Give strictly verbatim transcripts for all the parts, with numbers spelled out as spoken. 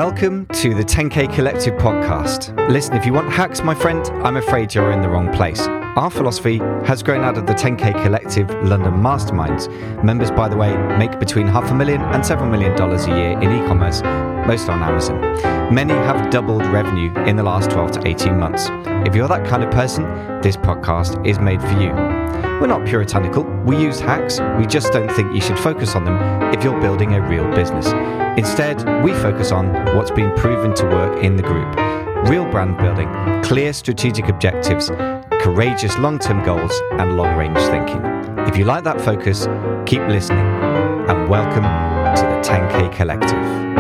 Welcome to the ten K Collective podcast. Listen, if you want hacks, my friend, I'm afraid you're in the wrong place. Our philosophy has grown out of the ten K Collective London masterminds. Members, by the way, make between half a million and several million dollars a year in e-commerce, most on Amazon. Many have doubled revenue in the last twelve to eighteen months. If you're that kind of person, this podcast is made for you. We're not puritanical. We use hacks. We just don't think you should focus on them if you're building a real business. Instead, we focus on what's been proven to work in the group. Real brand building, clear strategic objectives, courageous long-term goals, and long-range thinking. If you like that focus, keep listening. And welcome to the ten K Collective.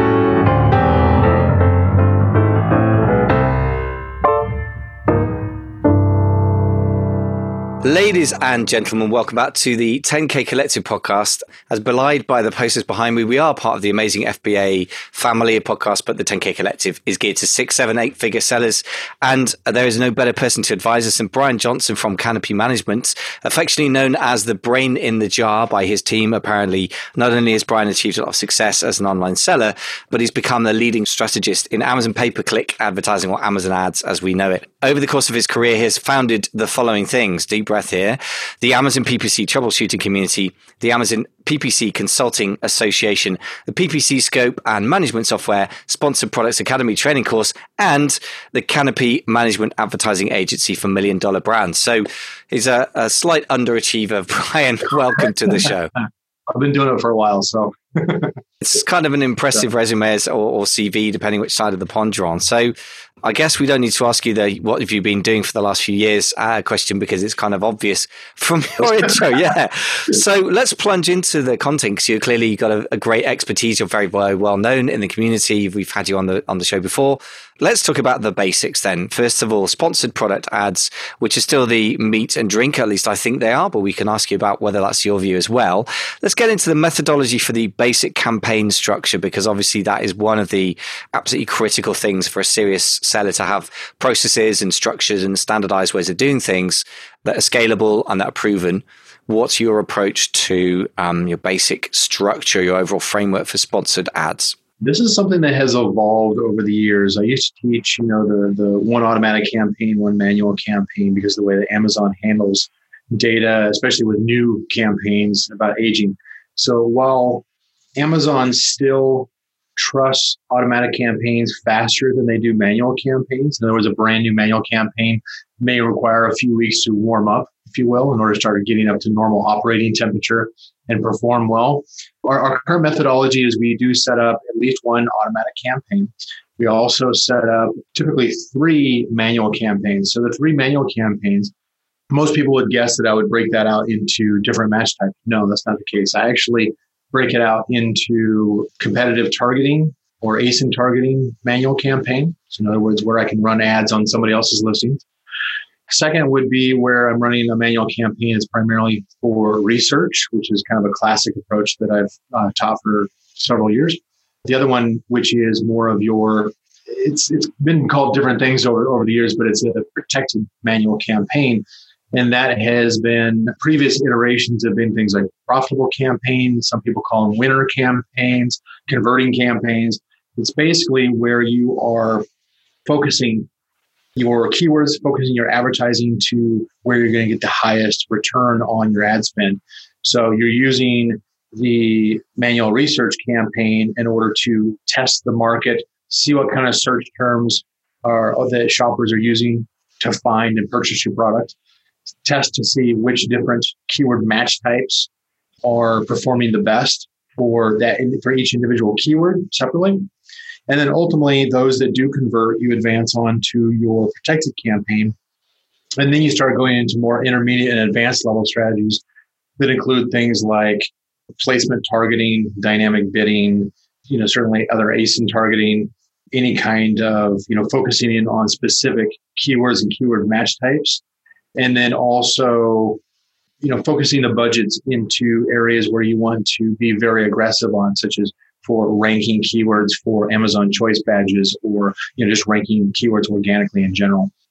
Ladies and gentlemen, welcome back to the ten K Collective podcast. As belied by the posters behind me, we are part of the amazing F B A family of podcasts, but the ten K Collective is geared to six, seven, eight figure sellers. And there is no better person to advise us than Brian Johnson from Canopy Management, affectionately known as the brain in the jar by his team. Apparently, not only has Brian achieved a lot of success as an online seller, but he's become the leading strategist in Amazon pay-per-click advertising, or Amazon ads as we know it. Over the course of his career, he has founded the following things. Deep breath here. The Amazon P P C troubleshooting community, the Amazon P P C Consulting Association, the P P C Scope and Management Software, Sponsored Products Academy training course, and the Canopy Management Advertising Agency for million dollar brands. So he's a, a slight underachiever. Brian, welcome to the show. I've been doing it for a while, so. It's kind of an impressive resume or, or C V, depending which side of the pond you're on. So I guess we don't need to ask you the what have you been doing for the last few years uh, question, because it's kind of obvious from your intro. Yeah. So let's plunge into the content, because you clearly got a, a great expertise. You're very well, well known in the community. We've had you on the on the show before. Let's talk about the basics then. First of all, sponsored product ads, which is still the meat and drink, at least I think they are, but we can ask you about whether that's your view as well. Let's get into the methodology for the basic campaign structure, because obviously that is one of the absolutely critical things for a serious seller to have processes and structures and standardized ways of doing things that are scalable and that are proven. What's your approach to um, your basic structure, your overall framework for sponsored ads? This is something that has evolved over the years. I used to teach, you know, the, the one automatic campaign, one manual campaign, because of the way that Amazon handles data, especially with new campaigns about aging. So while Amazon still trusts automatic campaigns faster than they do manual campaigns, in other words, a brand new manual campaign may require a few weeks to warm up, if you will, in order to start getting up to normal operating temperature and perform well. Our, our current methodology is we do set up at least one automatic campaign. We also set up typically three manual campaigns. So the three manual campaigns, most people would guess that I would break that out into different match types. No, that's not the case. I actually break it out into competitive targeting or A S I N targeting manual campaign. So in other words, where I can run ads on somebody else's listings. Second would be where I'm running a manual campaign is primarily for research, which is kind of a classic approach that I've uh, taught for several years. The other one, which is more of your, it's it's been called different things over, over the years, but it's a protected manual campaign. And that has been, previous iterations have been things like profitable campaigns. Some people call them winner campaigns, converting campaigns. It's basically where you are focusing your keywords, focusing your advertising to where you're going to get the highest return on your ad spend. So you're using the manual research campaign in order to test the market, see what kind of search terms are that shoppers are using to find and purchase your product. Test to see which different keyword match types are performing the best for that for each individual keyword separately. And then ultimately, those that do convert, you advance on to your protected campaign. And then you start going into more intermediate and advanced level strategies that include things like placement targeting, dynamic bidding, you know, certainly other A S I N targeting, any kind of, you know, focusing in on specific keywords and keyword match types. And then also, you know, focusing the budgets into areas where you want to be very aggressive on, such as for ranking keywords for Amazon Choice Badges, or, you know, just ranking keywords organically in general.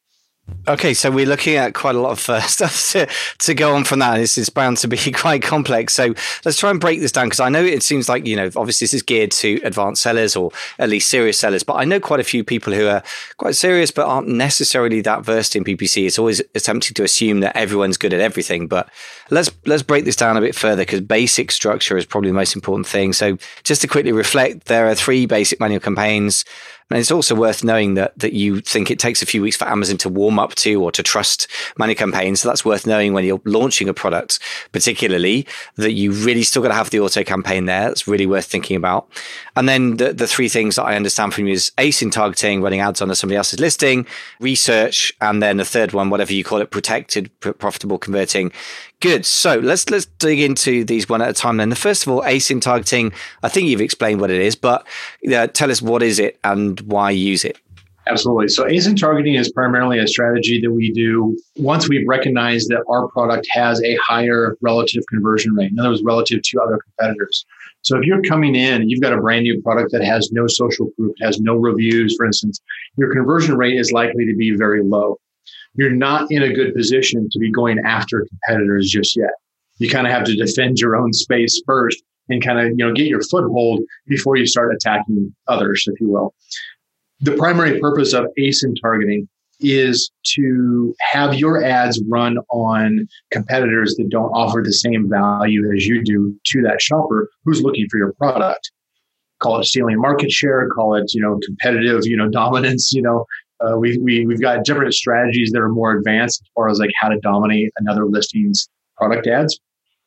Okay, so we're looking at quite a lot of uh, stuff to, to go on from that. This is bound to be quite complex. So let's try and break this down, because I know it seems like, you know, obviously this is geared to advanced sellers or at least serious sellers, but I know quite a few people who are quite serious but aren't necessarily that versed in P P C. It's always tempting to assume that everyone's good at everything, but let's let's break this down a bit further, because basic structure is probably the most important thing. So just to quickly reflect, there are three basic manual campaigns. And it's also worth knowing that that you think it takes a few weeks for Amazon to warm up to or to trust manual campaigns. So that's worth knowing when you're launching a product, particularly, that you really still got to have the auto campaign there. That's really worth thinking about. And then the, the three things that I understand from you is A S I N targeting, running ads under somebody else's listing, research, and then the third one, whatever you call it, protected, profitable, converting. Good. So let's let's dig into these one at a time then. The first of all, A S I N targeting. I think you've explained what it is, but uh, tell us what is it and why use it. Absolutely. So A S I N targeting is primarily a strategy that we do once we've recognized that our product has a higher relative conversion rate. In other words, relative to other competitors. So if you're coming in and you've got a brand new product that has no social proof, has no reviews, for instance, your conversion rate is likely to be very low. You're not in a good position to be going after competitors just yet. You kind of have to defend your own space first and kind of, you know, get your foothold before you start attacking others, if you will. The primary purpose of A S I N targeting is to have your ads run on competitors that don't offer the same value as you do to that shopper who's looking for your product. Call it stealing market share, call it, you know, competitive, you know, dominance, you know. Uh, we, we, we've got different strategies that are more advanced as far as like how to dominate another listing's product ads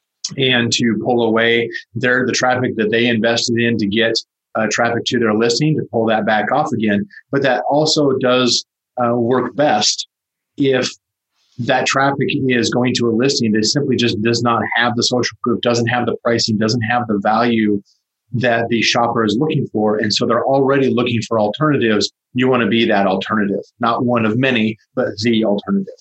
and to pull away their the traffic that they invested in to get uh, traffic to their listing, to pull that back off again. But that also does uh, work best if that traffic is going to a listing that simply just does not have the social proof, doesn't have the pricing, doesn't have the value that the shopper is looking for. And so they're already looking for alternatives. You want to be that alternative, not one of many, but the alternative.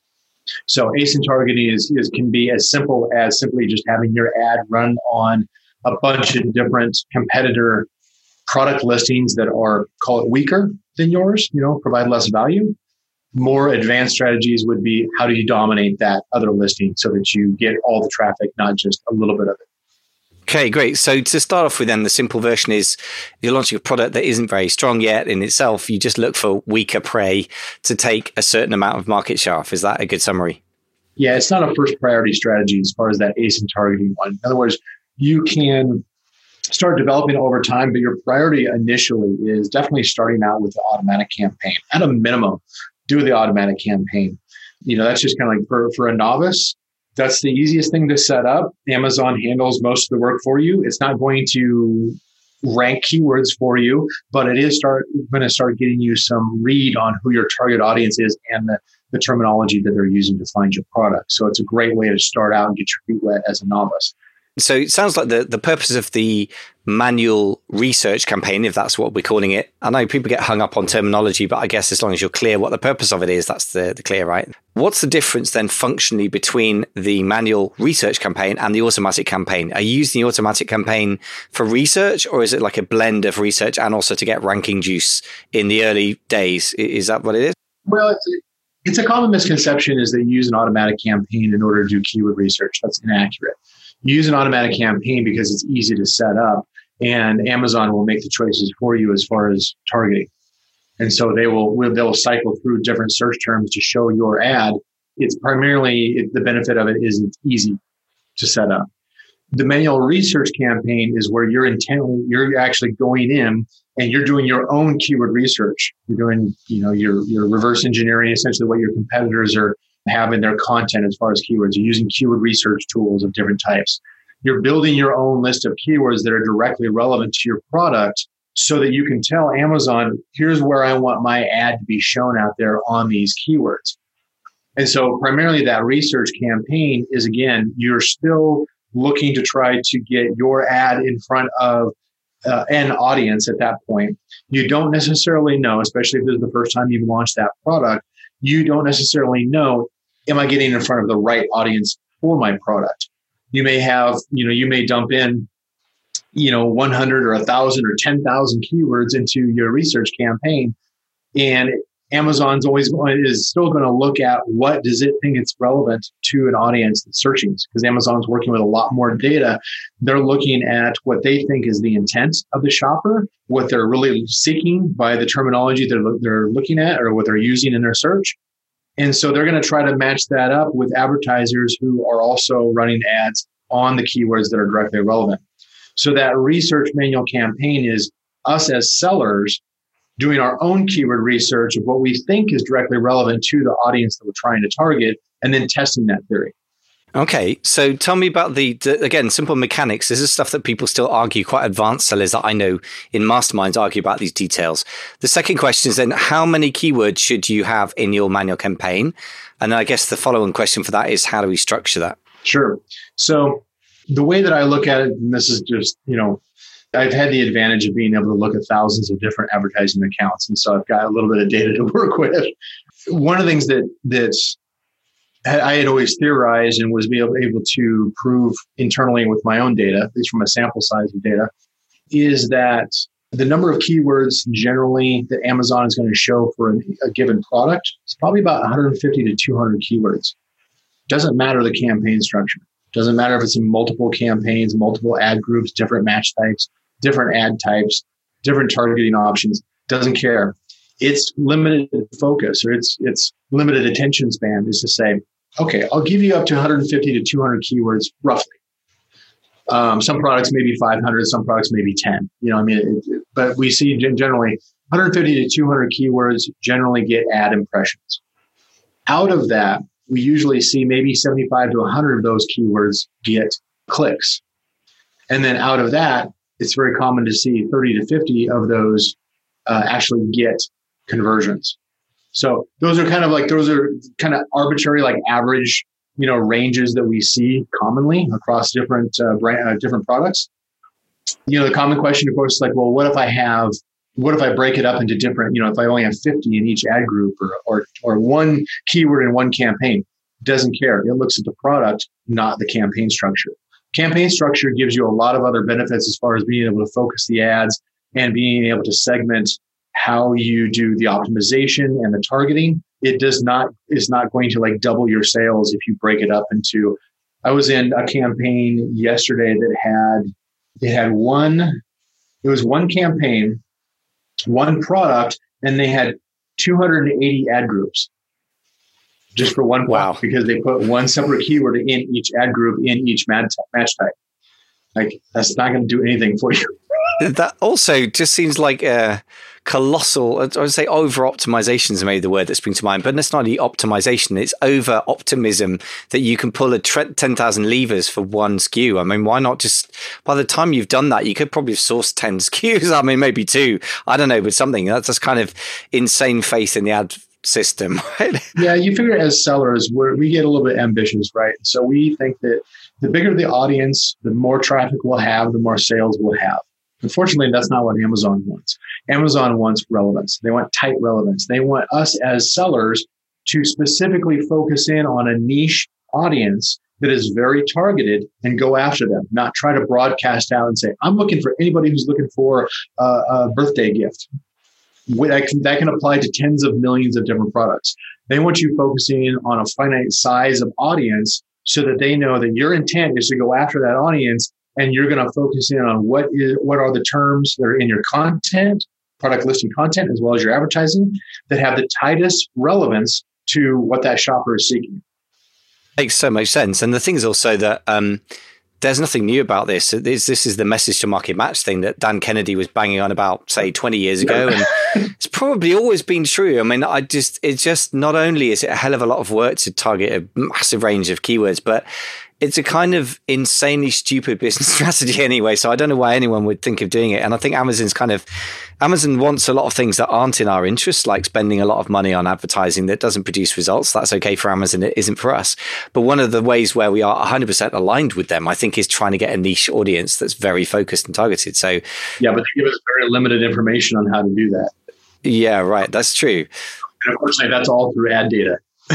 So A S I N targeting is, is can be as simple as simply just having your ad run on a bunch of different competitor product listings that are, call it, weaker than yours, you know, provide less value. More advanced strategies would be, how do you dominate that other listing so that you get all the traffic, not just a little bit of it. Okay, great. So to start off with then, the simple version is you're launching a product that isn't very strong yet in itself. You just look for weaker prey to take a certain amount of market share off. Is that a good summary? Yeah, it's not a first priority strategy as far as that A S I N targeting one. In other words, you can start developing over time, but your priority initially is definitely starting out with the automatic campaign. At a minimum, do the automatic campaign. You know, that's just kind of like for, for a novice, that's the easiest thing to set up. Amazon handles most of the work for you. It's not going to rank keywords for you, but it is start going to start getting you some read on who your target audience is and the, the terminology that they're using to find your product. So it's a great way to start out and get your feet wet as a novice. So it sounds like the, the purpose of the manual research campaign, if that's what we're calling it. I know people get hung up on terminology, but I guess as long as you're clear what the purpose of it is, that's the, the clear, right? What's the difference then functionally between the manual research campaign and the automatic campaign? Are you using the automatic campaign for research, or is it like a blend of research and also to get ranking juice in the early days? Is that what it is? Well, it's, it's a common misconception is that you use an automatic campaign in order to do keyword research. That's inaccurate. You use an automatic campaign because it's easy to set up, and Amazon will make the choices for you as far as targeting. And so they will they'll cycle through different search terms to show your ad. It's primarily, it, the benefit of it is it's easy to set up. The manual research campaign is where you're intently, you're actually going in and you're doing your own keyword research. You're doing, you know, you're, you're reverse engineering essentially what your competitors are have in their content as far as keywords. You're using keyword research tools of different types. You're building your own list of keywords that are directly relevant to your product so that you can tell Amazon, here's where I want my ad to be shown out there on these keywords. And so primarily that research campaign is, again, you're still looking to try to get your ad in front of uh, an audience at that point. You don't necessarily know, especially if this is the first time you've launched that product, you don't necessarily know, am I getting in front of the right audience for my product? You may have, you know, you may dump in, you know, one hundred or one thousand or ten thousand keywords into your research campaign. And Amazon's always going, is still going to look at what does it think it's relevant to an audience that's searching, because Amazon's working with a lot more data. They're looking at what they think is the intent of the shopper, what they're really seeking by the terminology they're, they're looking at or what they're using in their search. And so they're going to try to match that up with advertisers who are also running ads on the keywords that are directly relevant. So that research manual campaign is us as sellers doing our own keyword research of what we think is directly relevant to the audience that we're trying to target, and then testing that theory. Okay, so tell me about the, the, again, simple mechanics. This is stuff that people still argue, quite advanced sellers that I know in masterminds argue about these details. The second question is then, how many keywords should you have in your manual campaign? And I guess the following question for that is, how do we structure that? Sure. So the way that I look at it, and this is just, you know, I've had the advantage of being able to look at thousands of different advertising accounts. And so I've got a little bit of data to work with. One of the things that that's I had always theorized and was able, able to prove internally with my own data, at least from a sample size of data, is that the number of keywords generally that Amazon is going to show for a given product is probably about one hundred fifty to two hundred keywords. Doesn't matter the campaign structure. Doesn't matter if it's in multiple campaigns, multiple ad groups, different match types, different ad types, different targeting options. Doesn't care. It's limited focus, or it's it's limited attention span is to say, okay, I'll give you up to one hundred fifty to two hundred keywords roughly. Um, some products maybe five hundred, some products maybe ten. You know, I mean, it, it, but we see generally one hundred fifty to two hundred keywords generally get ad impressions. Out of that, we usually see maybe seventy-five to one hundred of those keywords get clicks. And then out of that, it's very common to see thirty to fifty of those uh, actually get conversions. So those are kind of like, those are kind of arbitrary, like average, you know, ranges that we see commonly across different uh, brand, uh, different products. You know, the common question, of course, is like, well, what if I have, what if I break it up into different, you know, if I only have fifty in each ad group, or or or one keyword in one campaign? Doesn't care. It looks at the product, not the campaign structure. Campaign structure gives you a lot of other benefits as far as being able to focus the ads and being able to segment how you do the optimization and the targeting. It does not, is not going to like double your sales if you break it up into, I was in a campaign yesterday that had, it had one, it was one campaign, one product, and they had two hundred eighty ad groups just for one product. Wow. Because they put one separate keyword in each ad group in each match type. Like, that's not going to do anything for you. That also just seems like a colossal, I would say over optimization is maybe the word that springs to mind, but it's not the optimization, it's over optimism that you can pull a ten thousand levers for one S K U. I mean, why not just, by the time you've done that, you could probably have sourced ten S K Us. I mean, maybe two, I don't know, but something. That's just kind of insane faith in the ad system, right? Yeah, you figure as sellers, we're, we get a little bit ambitious, right? So we think that the bigger the audience, the more traffic we'll have, the more sales we'll have. Unfortunately, that's not what Amazon wants. Amazon wants relevance. They want tight relevance. They want us as sellers to specifically focus in on a niche audience that is very targeted and go after them, not try to broadcast out and say, I'm looking for anybody who's looking for a, a birthday gift. That can, that can apply to tens of millions of different products. They want you focusing in on a finite size of audience so that they know that your intent is to go after that audience. And you're going to focus in on what is what are the terms that are in your content, product listing content, as well as your advertising, that have the tightest relevance to what that shopper is seeking. Makes so much sense. And the thing is also that um, there's nothing new about this. This, this is the message to market match thing that Dan Kennedy was banging on about, say, twenty years ago. And it's probably always been true. I mean, I just, it's just, not only is it a hell of a lot of work to target a massive range of keywords, but it's a kind of insanely stupid business strategy anyway. So I don't know why anyone would think of doing it. And I think Amazon's kind of, Amazon wants a lot of things that aren't in our interest, like spending a lot of money on advertising that doesn't produce results. That's okay for Amazon. It isn't for us. But one of the ways where we are one hundred percent aligned with them, I think, is trying to get a niche audience that's very focused and targeted. So yeah, but they give us very limited information on how to do that. Yeah, right. That's true. And unfortunately, that's all through ad data.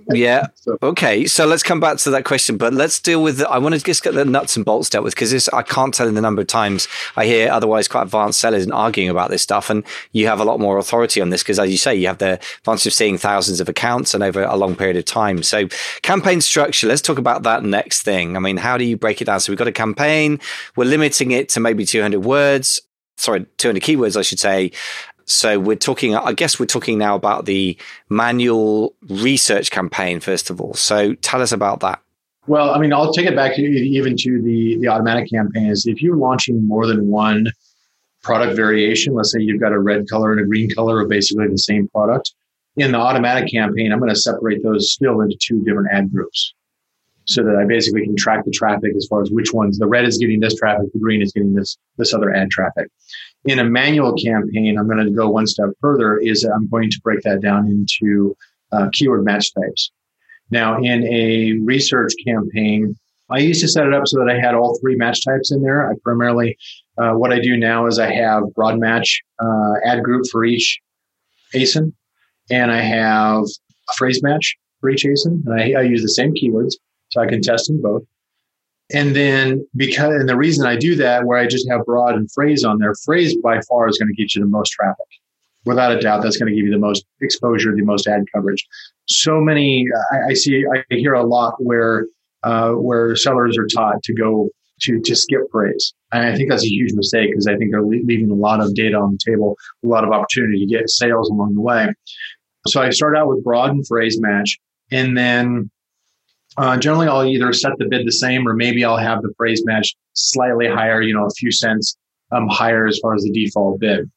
Yeah. So, okay. So let's come back to that question, but let's deal with, the, I want to just get the nuts and bolts dealt with, because this, I can't tell in the number of times I hear otherwise quite advanced sellers and arguing about this stuff. And you have a lot more authority on this because, as you say, you have the advantage of seeing thousands of accounts and over a long period of time. So campaign structure, let's talk about that next thing. I mean, how do you break it down? So we've got a campaign, we're limiting it to maybe two hundred words, sorry, two hundred keywords, I should say. So we're talking, I guess we're talking now about the manual research campaign, first of all. So tell us about that. Well, I mean, I'll take it back to even to the, the automatic campaigns. If you're launching more than one product variation, let's say you've got a red color and a green color of basically the same product, in the automatic campaign, I'm going to separate those still into two different ad groups so that I basically can track the traffic as far as which ones, the red is getting this traffic, the green is getting this, this other ad traffic. In a manual campaign, I'm going to go one step further, is I'm going to break that down into uh, keyword match types. Now, in a research campaign, I used to set it up so that I had all three match types in there. I primarily, uh, what I do now is I have broad match uh, ad group for each A S I N, and I have a phrase match for each A S I N, and I, I use the same keywords, so I can test them both. And then because, and the reason I do that, where I just have broad and phrase on there, phrase by far is going to get you the most traffic. Without a doubt, that's going to give you the most exposure, the most ad coverage. So many, I, I see, I hear a lot where, uh, where sellers are taught to go to, to skip phrase. And I think that's a huge mistake, because I think they're leaving a lot of data on the table, a lot of opportunity to get sales along the way. So I start out with broad and phrase match, and then Uh, generally, I'll either set the bid the same, or maybe I'll have the phrase match slightly higher, you know, a few cents um, higher as far as the default bid.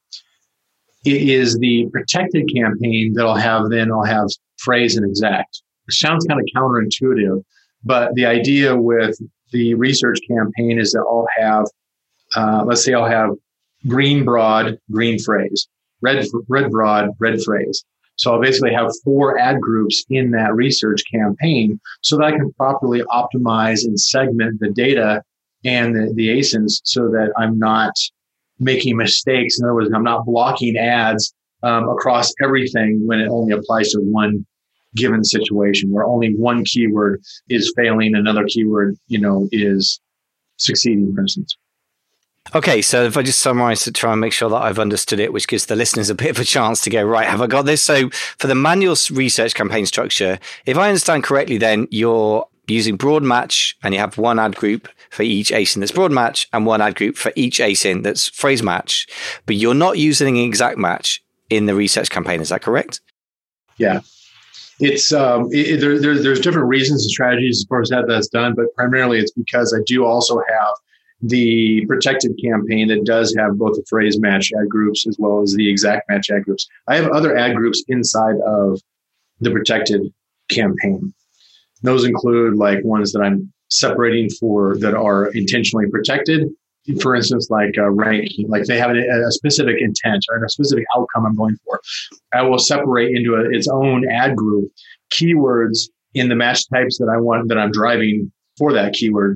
It is the protected campaign that I'll have, then I'll have phrase and exact. It sounds kind of counterintuitive, but the idea with the research campaign is that I'll have, uh, let's say I'll have green broad, green phrase, red, red broad, red phrase. So I'll basically have four ad groups in that research campaign so that I can properly optimize and segment the data and the, the A S I Ns so that I'm not making mistakes. In other words, I'm not blocking ads um, across everything when it only applies to one given situation, where only one keyword is failing, another keyword, you know, is succeeding, for instance. Okay, so if I just summarize to try and make sure that I've understood it, which gives the listeners a bit of a chance to go, right, have I got this? So for the manual research campaign structure, if I understand correctly, then you're using broad match and you have one ad group for each A S I N that's broad match and one ad group for each A S I N that's phrase match, but you're not using an exact match in the research campaign. Is that correct? Yeah. It's um, it, there, there, there's different reasons and strategies as far as how that's done, but primarily it's because I do also have the protected campaign that does have both the phrase match ad groups as well as the exact match ad groups. I have other ad groups inside of the protected campaign. Those include like ones that I'm separating for that are intentionally protected. For instance, like uh, ranking, like they have a, a specific intent or a specific outcome I'm going for. I will separate into a, its own ad group keywords in the match types that I want, that I'm driving for that keyword,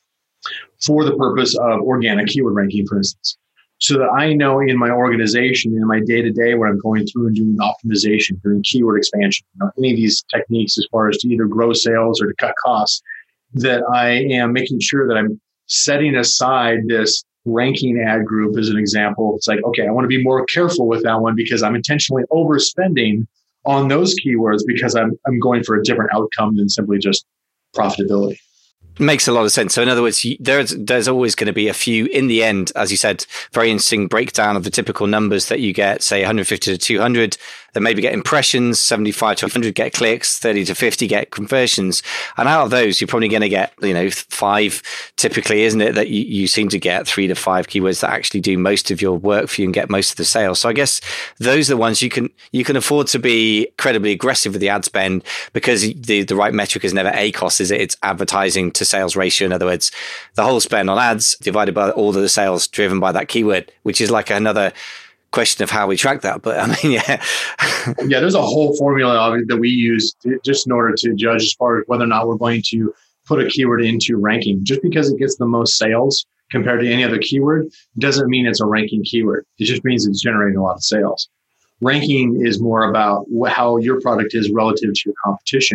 for the purpose of organic keyword ranking, for instance, so that I know in my organization, in my day-to-day, when I'm going through and doing optimization, doing keyword expansion, you know, any of these techniques as far as to either grow sales or to cut costs, that I am making sure that I'm setting aside this ranking ad group as an example. It's like, okay, I want to be more careful with that one because I'm intentionally overspending on those keywords because I'm I'm going for a different outcome than simply just profitability. Makes a lot of sense. So in other words, there's there's always going to be a few in the end, as you said, very interesting breakdown of the typical numbers that you get, say one hundred fifty to two hundred, that maybe get impressions, seventy-five to one hundred get clicks, thirty to fifty get conversions. And out of those, you're probably going to get, you know, five typically, isn't it, that you, you seem to get three to five keywords that actually do most of your work for you and get most of the sales. So I guess those are the ones you can you can afford to be incredibly aggressive with the ad spend, because the, the right metric is never A cost, is it? It's advertising to sales ratio. In other words, the whole spend on ads divided by all of the sales driven by that keyword, which is like another question of how we track that. But I mean, yeah. yeah, there's a whole formula that we use to, just in order to judge as far as whether or not we're going to put a keyword into ranking. Just because it gets the most sales compared to any other keyword doesn't mean it's a ranking keyword. It just means it's generating a lot of sales. Ranking is more about how your product is relative to your competition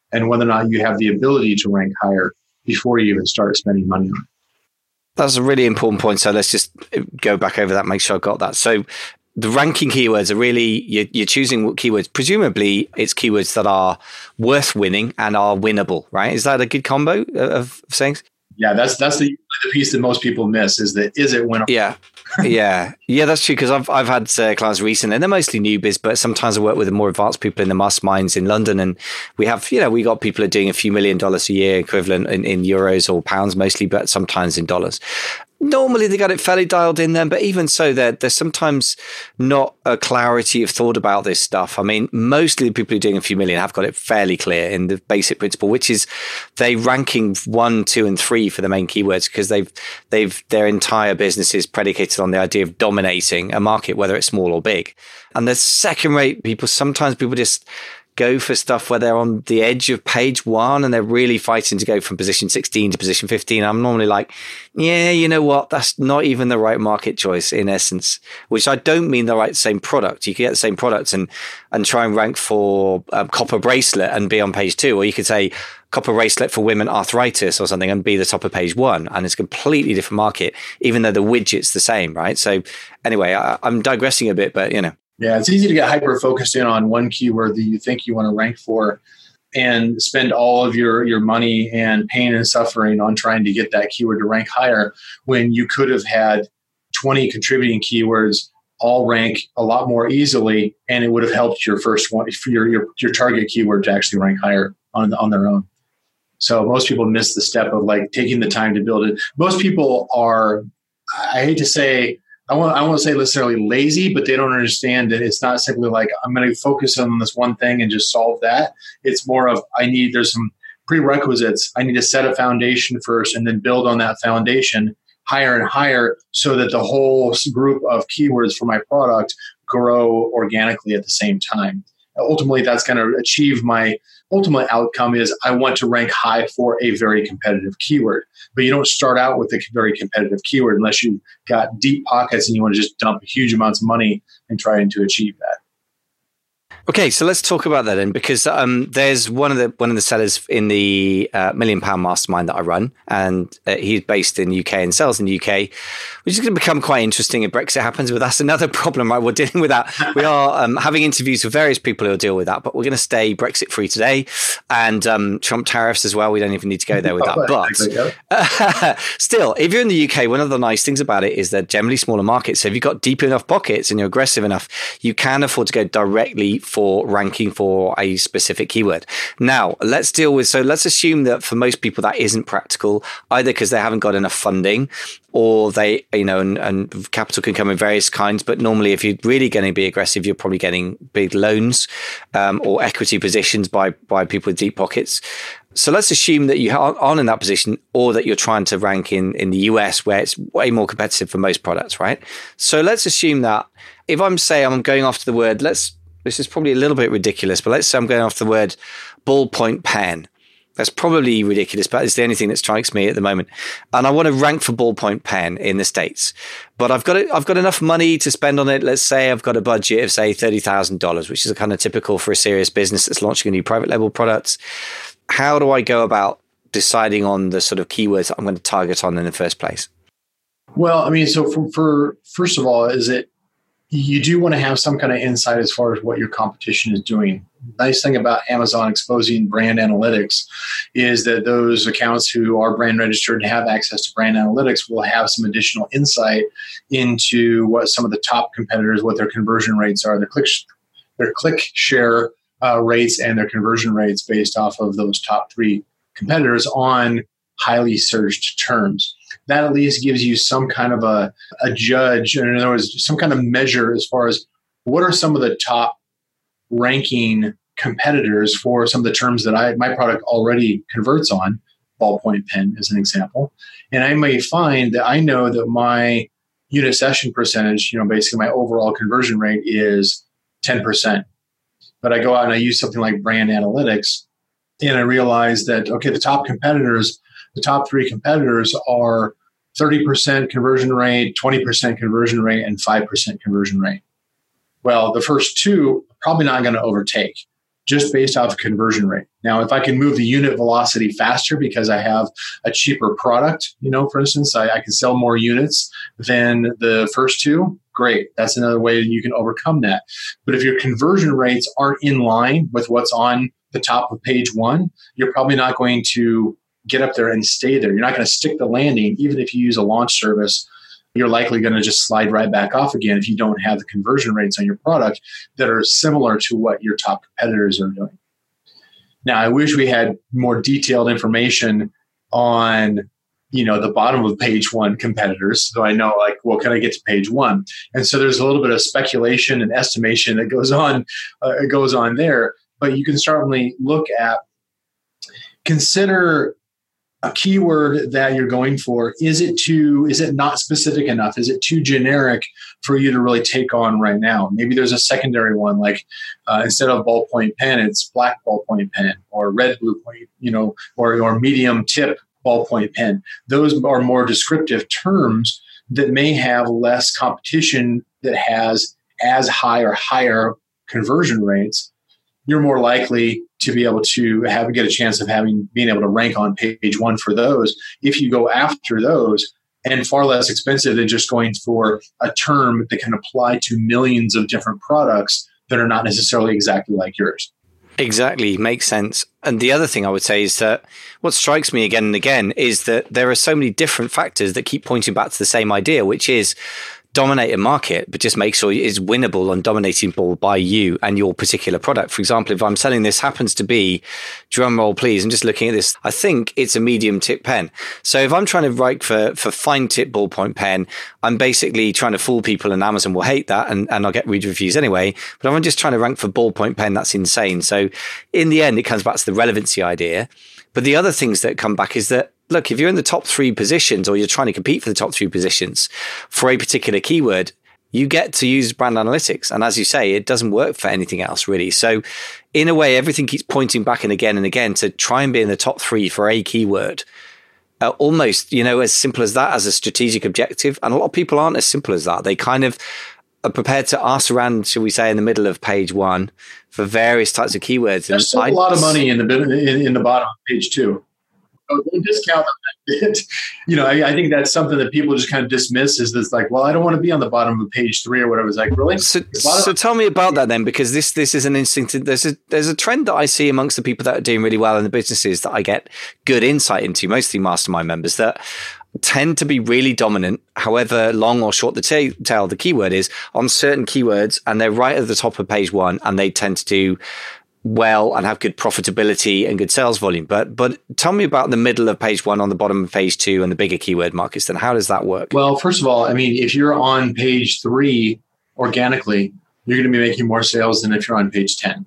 and whether or not you have the ability to rank higher before you even start spending money on it. That's a really important point. So let's just go back over that, make sure I got that. So the ranking keywords are really, you're, you're choosing what keywords, presumably it's keywords that are worth winning and are winnable, right? Is that a good combo of things? Yeah, that's that's the, the piece that most people miss is that, is it winnable? Yeah. yeah, yeah, that's true. Because I've I've had uh, clients recently, and they're mostly newbies, but sometimes I work with the more advanced people in the masterminds in London, and we have, you know, we got people who are doing a few million dollars a year, equivalent in, in euros or pounds mostly, but sometimes in dollars. Normally they got it fairly dialed in then, but even so, there there's sometimes not a clarity of thought about this stuff. I mean, mostly the people who are doing a few million have got it fairly clear in the basic principle, which is they ranking one, two, and three for the main keywords because they've they've their entire business is predicated on the idea of dominating a market, whether it's small or big. And the second rate people, sometimes people just go for stuff where they're on the edge of page one and they're really fighting to go from position sixteen to position fifteen. I'm normally like, yeah, you know what? That's not even the right market choice in essence, which I don't mean the right same product. You could get the same product and, and try and rank for a copper bracelet and be on page two, or you could say copper bracelet for women arthritis or something and be the top of page one. And it's a completely different market, even though the widget's the same, right? So anyway, I, I'm digressing a bit, but you know. Yeah, it's easy to get hyper-focused in on one keyword that you think you want to rank for and spend all of your, your money and pain and suffering on trying to get that keyword to rank higher when you could have had twenty contributing keywords all rank a lot more easily, and it would have helped your first one, your your, your target keyword to actually rank higher on, on their own. So most people miss the step of like taking the time to build it. Most people are, I hate to say, I won't, I won't say necessarily lazy, but they don't understand that it's not simply like, I'm going to focus on this one thing and just solve that. It's more of, I need, there's some prerequisites. I need to set a foundation first and then build on that foundation higher and higher so that the whole group of keywords for my product grow organically at the same time. Ultimately, that's going to achieve my ultimate outcome is I want to rank high for a very competitive keyword. But you don't start out with a very competitive keyword unless you've got deep pockets and you want to just dump huge amounts of money and trying to achieve that. Okay, so let's talk about that then, because um, there's one of the one of the sellers in the uh, Million Pound Mastermind that I run, and uh, he's based in the U K and sells in the U K, which is going to become quite interesting if Brexit happens. But that's another problem, right? We're dealing with that. We are um, having interviews with various people who will deal with that, but we're going to stay Brexit free today, and um, Trump tariffs as well. We don't even need to go there with that. But uh, still, if you're in the U K, one of the nice things about it is they're generally smaller markets. So if you've got deep enough pockets and you're aggressive enough, you can afford to go directly for for ranking for a specific keyword. Now, let's deal with, so let's assume that for most people that isn't practical, either because they haven't got enough funding or they, you know, and, and capital can come in various kinds. But normally, if you're really going to be aggressive, you're probably getting big loans um, or equity positions by, by people with deep pockets. So let's assume that you aren't in that position or that you're trying to rank in, in the U S where it's way more competitive for most products, right? So let's assume that if I'm saying I'm going after the word, let's, this is probably a little bit ridiculous, but let's say I'm going after the word ballpoint pen. That's probably ridiculous, but it's the only thing that strikes me at the moment. And I want to rank for ballpoint pen in the States, but I've got it, I've got enough money to spend on it. Let's say I've got a budget of say thirty thousand dollars, which is a kind of typical for a serious business that's launching a new private label product. How do I go about deciding on the sort of keywords that I'm going to target on in the first place? Well, I mean, so for, for first of all, is it, you do want to have some kind of insight as far as what your competition is doing. Nice thing about Amazon exposing brand analytics is that those accounts who are brand registered and have access to brand analytics will have some additional insight into what some of the top competitors, what their conversion rates are, their click, their click share uh, rates and their conversion rates based off of those top three competitors on highly searched terms. That at least gives you some kind of a, a judge, in other words, some kind of measure as far as what are some of the top ranking competitors for some of the terms that I my product already converts on, ballpoint pen as an example. And I may find that I know that my unit session percentage, you know, basically my overall conversion rate is ten percent. But I go out and I use something like brand analytics and I realize that, okay, the top competitors, the top three competitors are thirty percent conversion rate, twenty percent conversion rate, and five percent conversion rate. Well, the first two are probably not going to overtake just based off conversion rate. Now, if I can move the unit velocity faster because I have a cheaper product, you know, for instance, I, I can sell more units than the first two, great. That's another way that you can overcome that. But if your conversion rates aren't in line with what's on the top of page one, you're probably not going to get up there and stay there. You're not going to stick the landing, even if you use a launch service. You're likely going to just slide right back off again if you don't have the conversion rates on your product that are similar to what your top competitors are doing. Now, I wish we had more detailed information on, you know, the bottom of page one competitors. So I know, like, well, can I get to page one? And so there's a little bit of speculation and estimation that goes on, uh, goes on there. But you can certainly look at, consider a keyword that you're going for. Is it too, is it not specific enough? Is it too generic for you to really take on right now? Maybe there's a secondary one, like uh, instead of ballpoint pen, it's black ballpoint pen or red blue point, you know, or, or medium tip ballpoint pen. Those are more descriptive terms that may have less competition that has as high or higher conversion rates. You're more likely to be able to have get a chance of having being able to rank on page one for those if you go after those, and far less expensive than just going for a term that can apply to millions of different products that are not necessarily exactly like yours. Exactly. Makes sense. And the other thing I would say is that what strikes me again and again is that there are so many different factors that keep pointing back to the same idea, which is dominate a market, but just make sure it's winnable and dominating ball by you and your particular product. For example, if I'm selling this happens to be, drum roll please, I'm just looking at this, I think it's a medium tip pen. So if I'm trying to write for, for fine tip ballpoint pen, I'm basically trying to fool people, and Amazon will hate that, and, and I'll get read reviews anyway. But if I'm just trying to rank for ballpoint pen, that's insane. So in the end, it comes back to the relevancy idea. But the other things that come back is that, look, if you're in the top three positions, or you're trying to compete for the top three positions for a particular keyword, you get to use brand analytics. And as you say, it doesn't work for anything else really. So in a way, everything keeps pointing back and again and again to try and be in the top three for a keyword. Uh, almost, you know, as simple as that as a strategic objective. And a lot of people aren't as simple as that. They kind of are prepared to ask around, shall we say, in the middle of page one for various types of keywords. There's still a lot of money in the in, in the bottom of page two. Oh, don't discount that. You know, I, I think that's something that people just kind of dismiss, is this like, well, I don't want to be on the bottom of page three or whatever. It's like, really? So, so tell me about that then, because this this is an instinct. There's a there's a trend that I see amongst the people that are doing really well in the businesses that I get good insight into, mostly mastermind members, that tend to be really dominant, however long or short the t- tail the keyword is, on certain keywords, and they're right at the top of page one, and they tend to do well and have good profitability and good sales volume. But but tell me about the middle of page one, on the bottom of page two, and the bigger keyword markets. Then how does that work? Well, first of all, I mean, if you're on page three organically, you're going to be making more sales than if you're on page ten.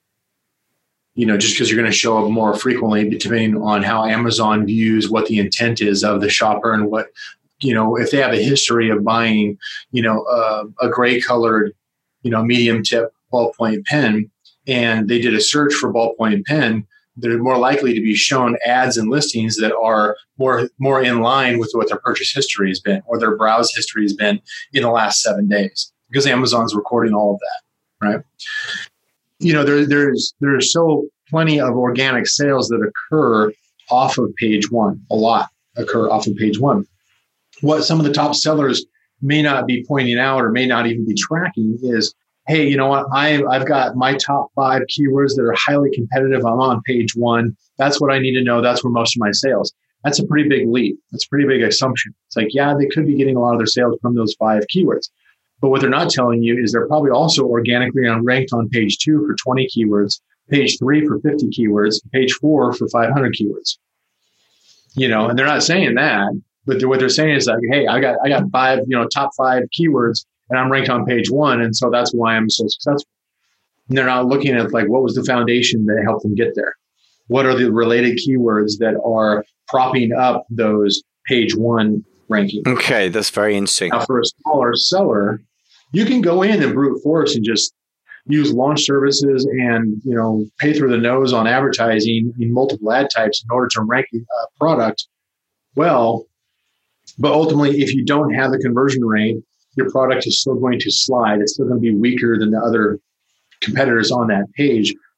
You know, just because you're going to show up more frequently, depending on how Amazon views what the intent is of the shopper, and what, you know, if they have a history of buying, you know, uh, a gray colored, you know, medium tip ballpoint pen, and they did a search for ballpoint pen, they're more likely to be shown ads and listings that are more more in line with what their purchase history has been, or their browse history has been in the last seven days, because Amazon's recording all of that, right? You know, there, there's there's so plenty of organic sales that occur off of page one. A lot occur off of page one. What some of the top sellers may not be pointing out, or may not even be tracking, is, hey, you know what? I, I've got my top five keywords that are highly competitive. I'm on page one. That's what I need to know. That's where most of my sales. That's a pretty big leap. That's a pretty big assumption. It's like, yeah, they could be getting a lot of their sales from those five keywords. But what they're not telling you is they're probably also organically ranked on page two for twenty keywords, page three for fifty keywords, page four for five hundred keywords. You know, and they're not saying that, but they're, what they're saying is like, hey, I got I got five, you know, top five keywords, and I'm ranked on page one, and so that's why I'm so successful. And they're not looking at like, what was the foundation that helped them get there? What are the related keywords that are propping up those page one rankings? Okay, that's very interesting. Now, for a smaller seller, you can go in and brute force and just use launch services and, you know, pay through the nose on advertising in multiple ad types in order to rank a product well. But ultimately, if you don't have the conversion rate, your product is still going to slide. It's still going to be weaker than the other competitors on that page,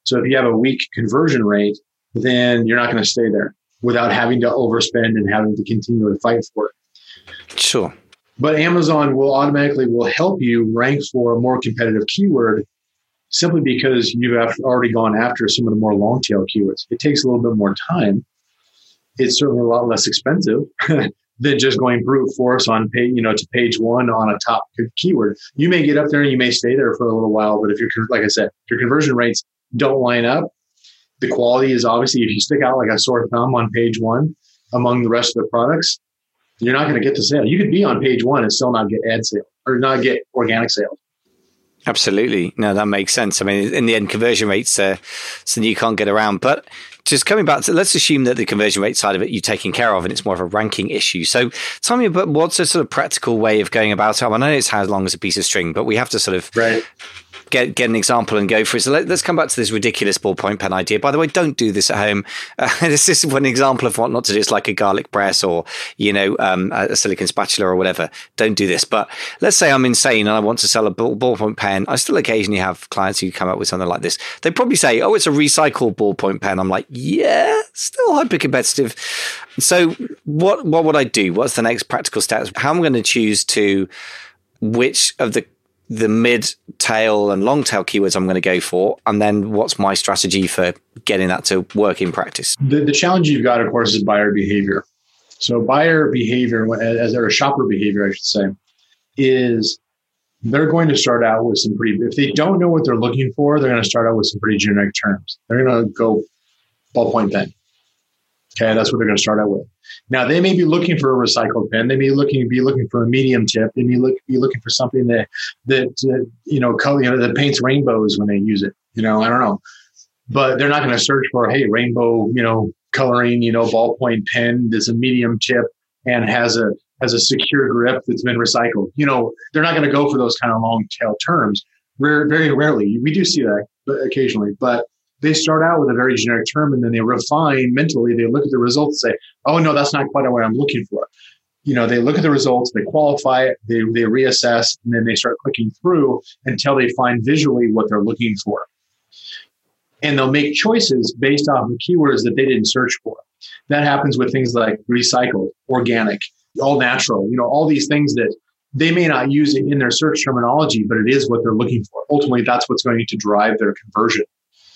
So if you have a weak conversion rate, then you're not going to stay there without having to overspend and having to continue to fight for it. Sure. But Amazon will automatically will help you rank for a more competitive keyword simply because you've already gone after some of the more long tail keywords. It takes a little bit more time. It's certainly a lot less expensive than just going brute force on page, you know, to page one on a top keyword. You may get up there and you may stay there for a little while, but if you're, like I said, if your conversion rates don't line up, the quality is obviously, if you stick out like a sore thumb on page one among the rest of the products, you're not going to get the sale. You could be on page one and still not get ad sales or not get organic sales. Absolutely. No, that makes sense. I mean, in the end, conversion rates are something you can't get around. But just coming back to, let's assume that the conversion rate side of it you've taken care of and it's more of a ranking issue. So tell me about what's a sort of practical way of going about it. I know it's how long as a piece of string, but we have to sort of right. Get get an example and go for it. So let, let's come back to this ridiculous ballpoint pen idea. By the way, don't do this at home. Uh, this is one example of what not to do. It's like a garlic press or, you know, um, a silicon spatula or whatever. Don't do this. But let's say I'm insane and I want to sell a ball, ballpoint pen. I still occasionally have clients who come up with something like this. They probably say, oh, it's a recycled ballpoint pen. I'm like, yeah, still hyper competitive. So what, what would I do? What's the next practical steps? How am I going to choose to which of the the mid tail and long tail keywords I'm going to go for, and then what's my strategy for getting that to work in practice? The, the challenge you've got, of course, is buyer behavior. So buyer behavior, as or shopper behavior, I should say, is they're going to start out with some pretty, if they don't know what they're looking for, they're going to start out with some pretty generic terms. They're going to go ballpoint pen. Okay, that's what they're going to start out with. Now, they may be looking for a recycled pen. They may be looking be looking for a medium tip. They may look, be looking for something that that uh, you know, color, you know, that paints rainbows when they use it. You know, I don't know, but they're not going to search for, hey, rainbow, you know, coloring, you know, ballpoint pen that's a medium tip and has a has a secure grip that's been recycled. You know, they're not going to go for those kind of long tail terms. Rare, very rarely, we do see that occasionally, but they start out with a very generic term and then they refine mentally. They look at the results and say, oh, no, that's not quite what I'm looking for. You know, they look at the results, they qualify it, they, they reassess, and then they start clicking through until they find visually what they're looking for. And they'll make choices based off of keywords that they didn't search for. That happens with things like recycled, organic, all natural, you know, all these things that they may not use it in their search terminology, but it is what they're looking for. Ultimately, that's what's going to drive their conversion.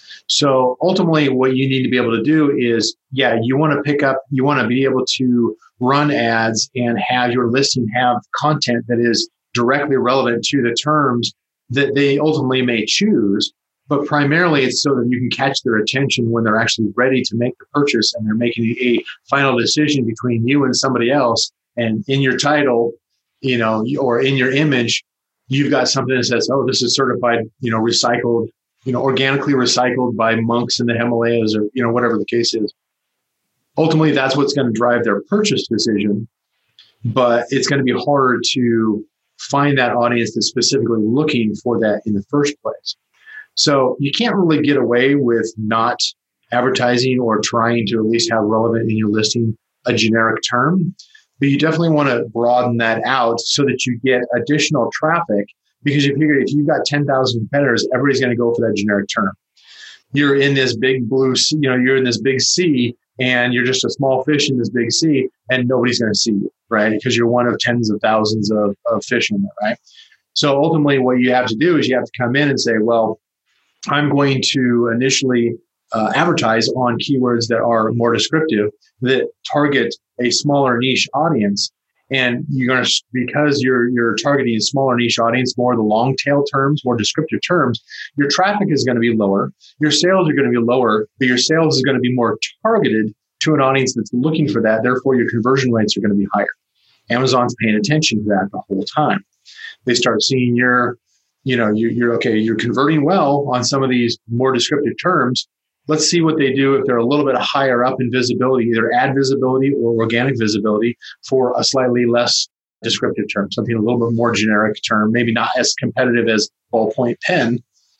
So ultimately, what you need to be able to do is, yeah, you want to pick up, you want to be able to run ads and have your listing have content that is directly relevant to the terms that they ultimately may choose. But primarily, it's so that you can catch their attention when they're actually ready to make the purchase and they're making a final decision between you and somebody else. And in your title, you know, or in your image, you've got something that says, oh, this is certified, you know, recycled, you know, organically recycled by monks in the Himalayas, or, you know, whatever the case is. Ultimately, that's what's going to drive their purchase decision. But it's going to be harder to find that audience that's specifically looking for that in the first place. So you can't really get away with not advertising or trying to at least have relevant in your listing a generic term. But you definitely want to broaden that out so that you get additional traffic. Because you figure if you've got ten thousand competitors, everybody's going to go for that generic term. You're in this big blue sea, you know, you're in this big sea and you're just a small fish in this big sea and nobody's going to see you, right? Because you're one of tens of thousands of, of fish in there, right? So ultimately what you have to do is you have to come in and say, well, I'm going to initially uh, advertise on keywords that are more descriptive, that target a smaller niche audience. And you're going to, because you're you're targeting a smaller niche audience, more the long tail terms, more descriptive terms, your traffic is going to be lower. Your sales are going to be lower, but your sales is going to be more targeted to an audience that's looking for that. Therefore, your conversion rates are going to be higher. Amazon's paying attention to that the whole time. They start seeing your, you know, you, you're okay, you're converting well on some of these more descriptive terms. Let's see what they do if they're a little bit higher up in visibility, either ad visibility or organic visibility for a slightly less descriptive term, something a little bit more generic term, maybe not as competitive as ballpoint pen,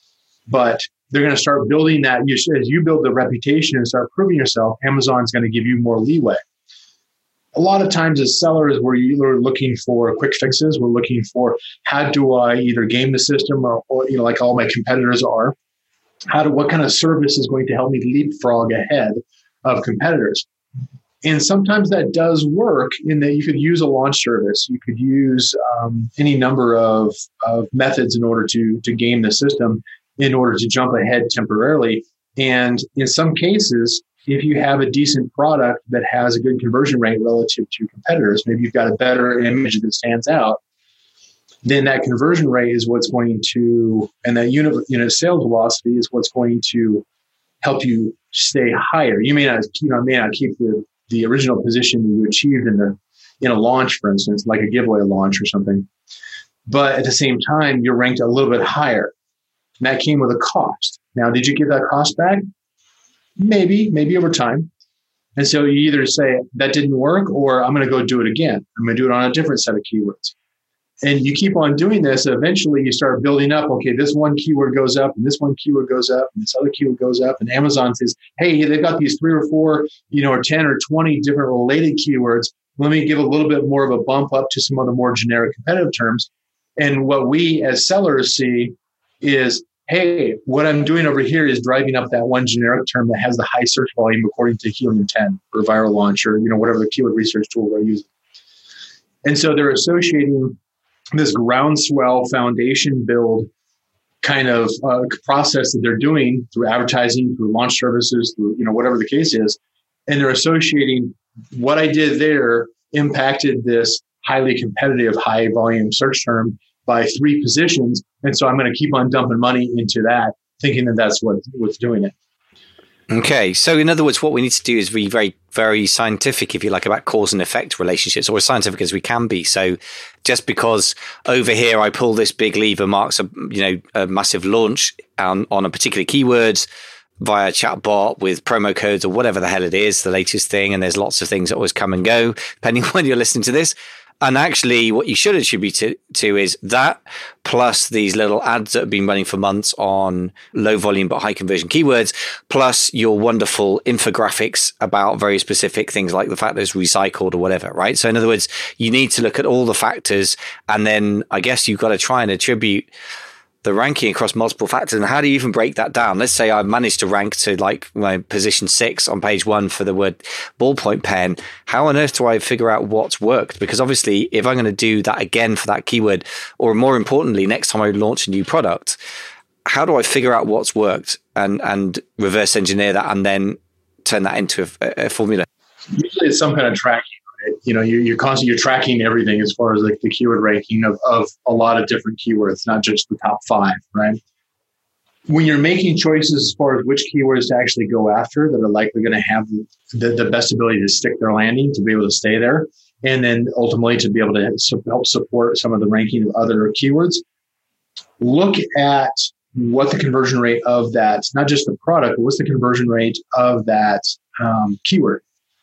but they're going to start building that. You, as you build the reputation and start proving yourself, Amazon's going to give you more leeway. A lot of times as sellers, we're either looking for quick fixes. We're looking for how do I either game the system or, or you know, like all my competitors are, How do, what kind of service is going to help me leapfrog ahead of competitors? And sometimes that does work in that you could use a launch service. You could use um, any number of, of methods in order to, to game the system in order to jump ahead temporarily. And in some cases, if you have a decent product that has a good conversion rate relative to competitors, maybe you've got a better image that stands out, then that conversion rate is what's going to, and that unit, unit sales velocity is what's going to help you stay higher. You may not, you know, may not keep the, the original position that you achieved in the in a launch, for instance, like a giveaway launch or something, but at the same time, you're ranked a little bit higher. And that came with a cost. Now, did you get that cost back? Maybe, maybe over time. And so you either say that didn't work, or I'm going to go do it again. I'm going to do it on a different set of keywords. And you keep on doing this. Eventually, you start building up. Okay, this one keyword goes up, and this one keyword goes up, and this other keyword goes up. And Amazon says, "Hey, they've got these three or four, you know, or ten or twenty different related keywords. Let me give a little bit more of a bump up to some of the more generic competitive terms." And what we as sellers see is, hey, what I'm doing over here is driving up that one generic term that has the high search volume according to Helium ten or Viral Launch or, you know, whatever the keyword research tool they're using. And so they're associating this groundswell foundation build kind of uh, process that they're doing through advertising, through launch services, through, you know, whatever the case is. And they're associating what I did there impacted this highly competitive, high volume search term by three positions. And so I'm going to keep on dumping money into that, thinking that that's what, what's doing it. Okay. So in other words, what we need to do is be very, very scientific, if you like, about cause and effect relationships, or as scientific as we can be. So just because over here I pull this big lever marks a, you know, a massive launch on, on a particular keyword via chatbot with promo codes or whatever the hell it is, the latest thing. And there's lots of things that always come and go, depending on when you're listening to this. And actually, what you should attribute it to is that plus these little ads that have been running for months on low volume but high conversion keywords, plus your wonderful infographics about very specific things like the fact that it's recycled or whatever, right? So in other words, you need to look at all the factors, and then I guess you've got to try and attribute the ranking across multiple factors. And how do you even break that down? Let's say I managed to rank to like my position six on page one for the word ballpoint pen. How on earth do I figure out what's worked? Because obviously, if I'm going to do that again for that keyword, or more importantly, next time I launch a new product, how do I figure out what's worked and, and reverse engineer that and then turn that into a, a formula? Usually it's some kind of tracking. You know, you're, you're constantly, you're tracking everything as far as like the keyword ranking of, of a lot of different keywords, not just the top five, right? When you're making choices as far as which keywords to actually go after that are likely going to have the, the best ability to stick their landing, to be able to stay there, and then ultimately to be able to help support some of the ranking of other keywords, look at what the conversion rate of that, not just the product, but what's the conversion rate of that um, keyword.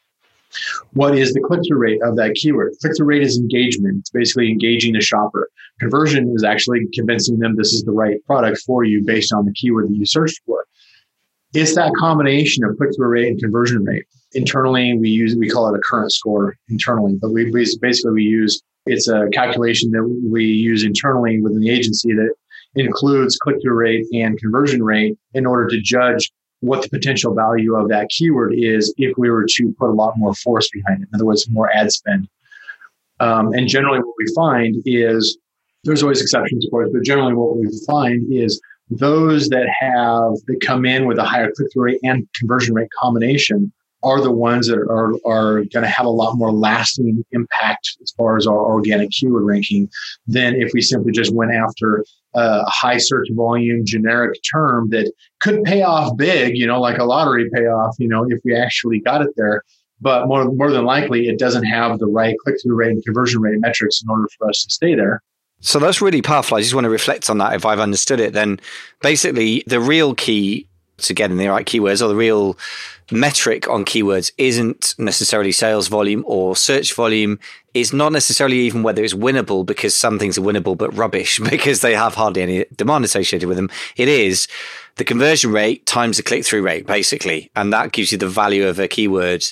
What is the click-through rate of that keyword? Click-through rate is engagement. It's basically engaging the shopper. Conversion is actually convincing them this is the right product for you based on the keyword that you searched for. It's that combination of click-through rate and conversion rate. Internally, we use we call it a current score internally, but we basically we use it's a calculation that we use internally within the agency that includes click-through rate and conversion rate in order to judge what the potential value of that keyword is if we were to put a lot more force behind it. In other words, more ad spend. Um, and generally what we find is, there's always exceptions, of course, but generally what we find is those that have, that come in with a higher click-through rate and conversion rate combination are the ones that are, are going to have a lot more lasting impact as far as our organic keyword ranking than if we simply just went after a high search volume generic term that could pay off big, you know, like a lottery payoff, you know, if we actually got it there. But more, more than likely, it doesn't have the right click-through rate and conversion rate metrics in order for us to stay there. So that's really powerful. I just want to reflect on that. If I've understood it, then basically the real key to getting the right keywords, or the real metric on keywords, isn't necessarily sales volume or search volume. Is not necessarily even whether it's winnable, because some things are winnable but rubbish because they have hardly any demand associated with them. It is the conversion rate times the click-through rate, basically. And that gives you the value of a keyword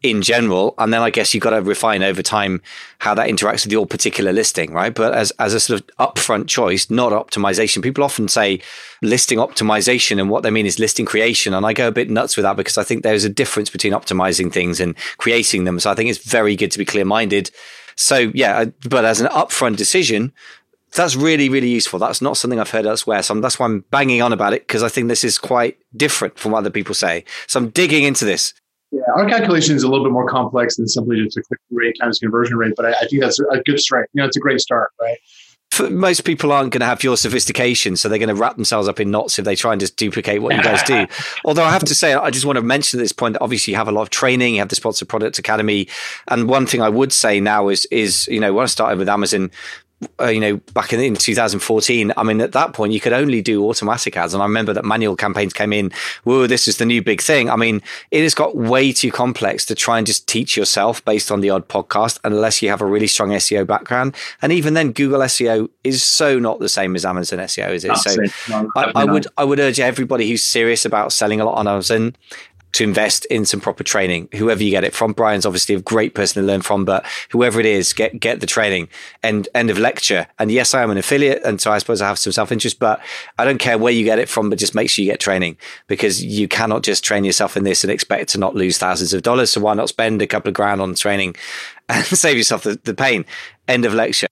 in general. And then I guess you've got to refine over time how that interacts with your particular listing, right? But as, as a sort of upfront choice, not optimization. People often say listing optimization, and what they mean is listing creation. And I go a bit nuts with that because I think there's a difference between optimizing things and creating them. So I think it's very good to be clear-minded. So yeah, but as an upfront decision, that's really, really useful. That's not something I've heard elsewhere. So I'm, that's why I'm banging on about it, because I think this is quite different from what other people say. So I'm digging into this. Yeah, our calculation is a little bit more complex than simply just a click rate times conversion rate, but I, I think that's a good strength. You know, it's a great start, right? For most people aren't going to have your sophistication, so they're going to wrap themselves up in knots if they try and just duplicate what you guys do. Although I have to say, I just want to mention at this point, obviously you have a lot of training, you have the Sponsored Product Academy. And one thing I would say now is, is you know, when I started with Amazon, Uh, you know, back in, in two thousand fourteen, I mean, at that point, you could only do automatic ads. And I remember that manual campaigns came in. Whoa, this is the new big thing. I mean, it has got way too complex to try and just teach yourself based on the odd podcast, unless you have a really strong S E O background. And even then, Google S E O is so not the same as Amazon S E O, is it? Not so no, I, I would I would urge everybody who's serious about selling a lot on Amazon to invest in some proper training, whoever you get it from. Brian's obviously a great person to learn from, but whoever it is, get get the training. And end of lecture. And yes, I am an affiliate, and so I suppose I have some self-interest, but I don't care where you get it from, but just make sure you get training, because you cannot just train yourself in this and expect to not lose thousands of dollars. So why not spend a couple of grand on training and save yourself the, the pain? End of lecture.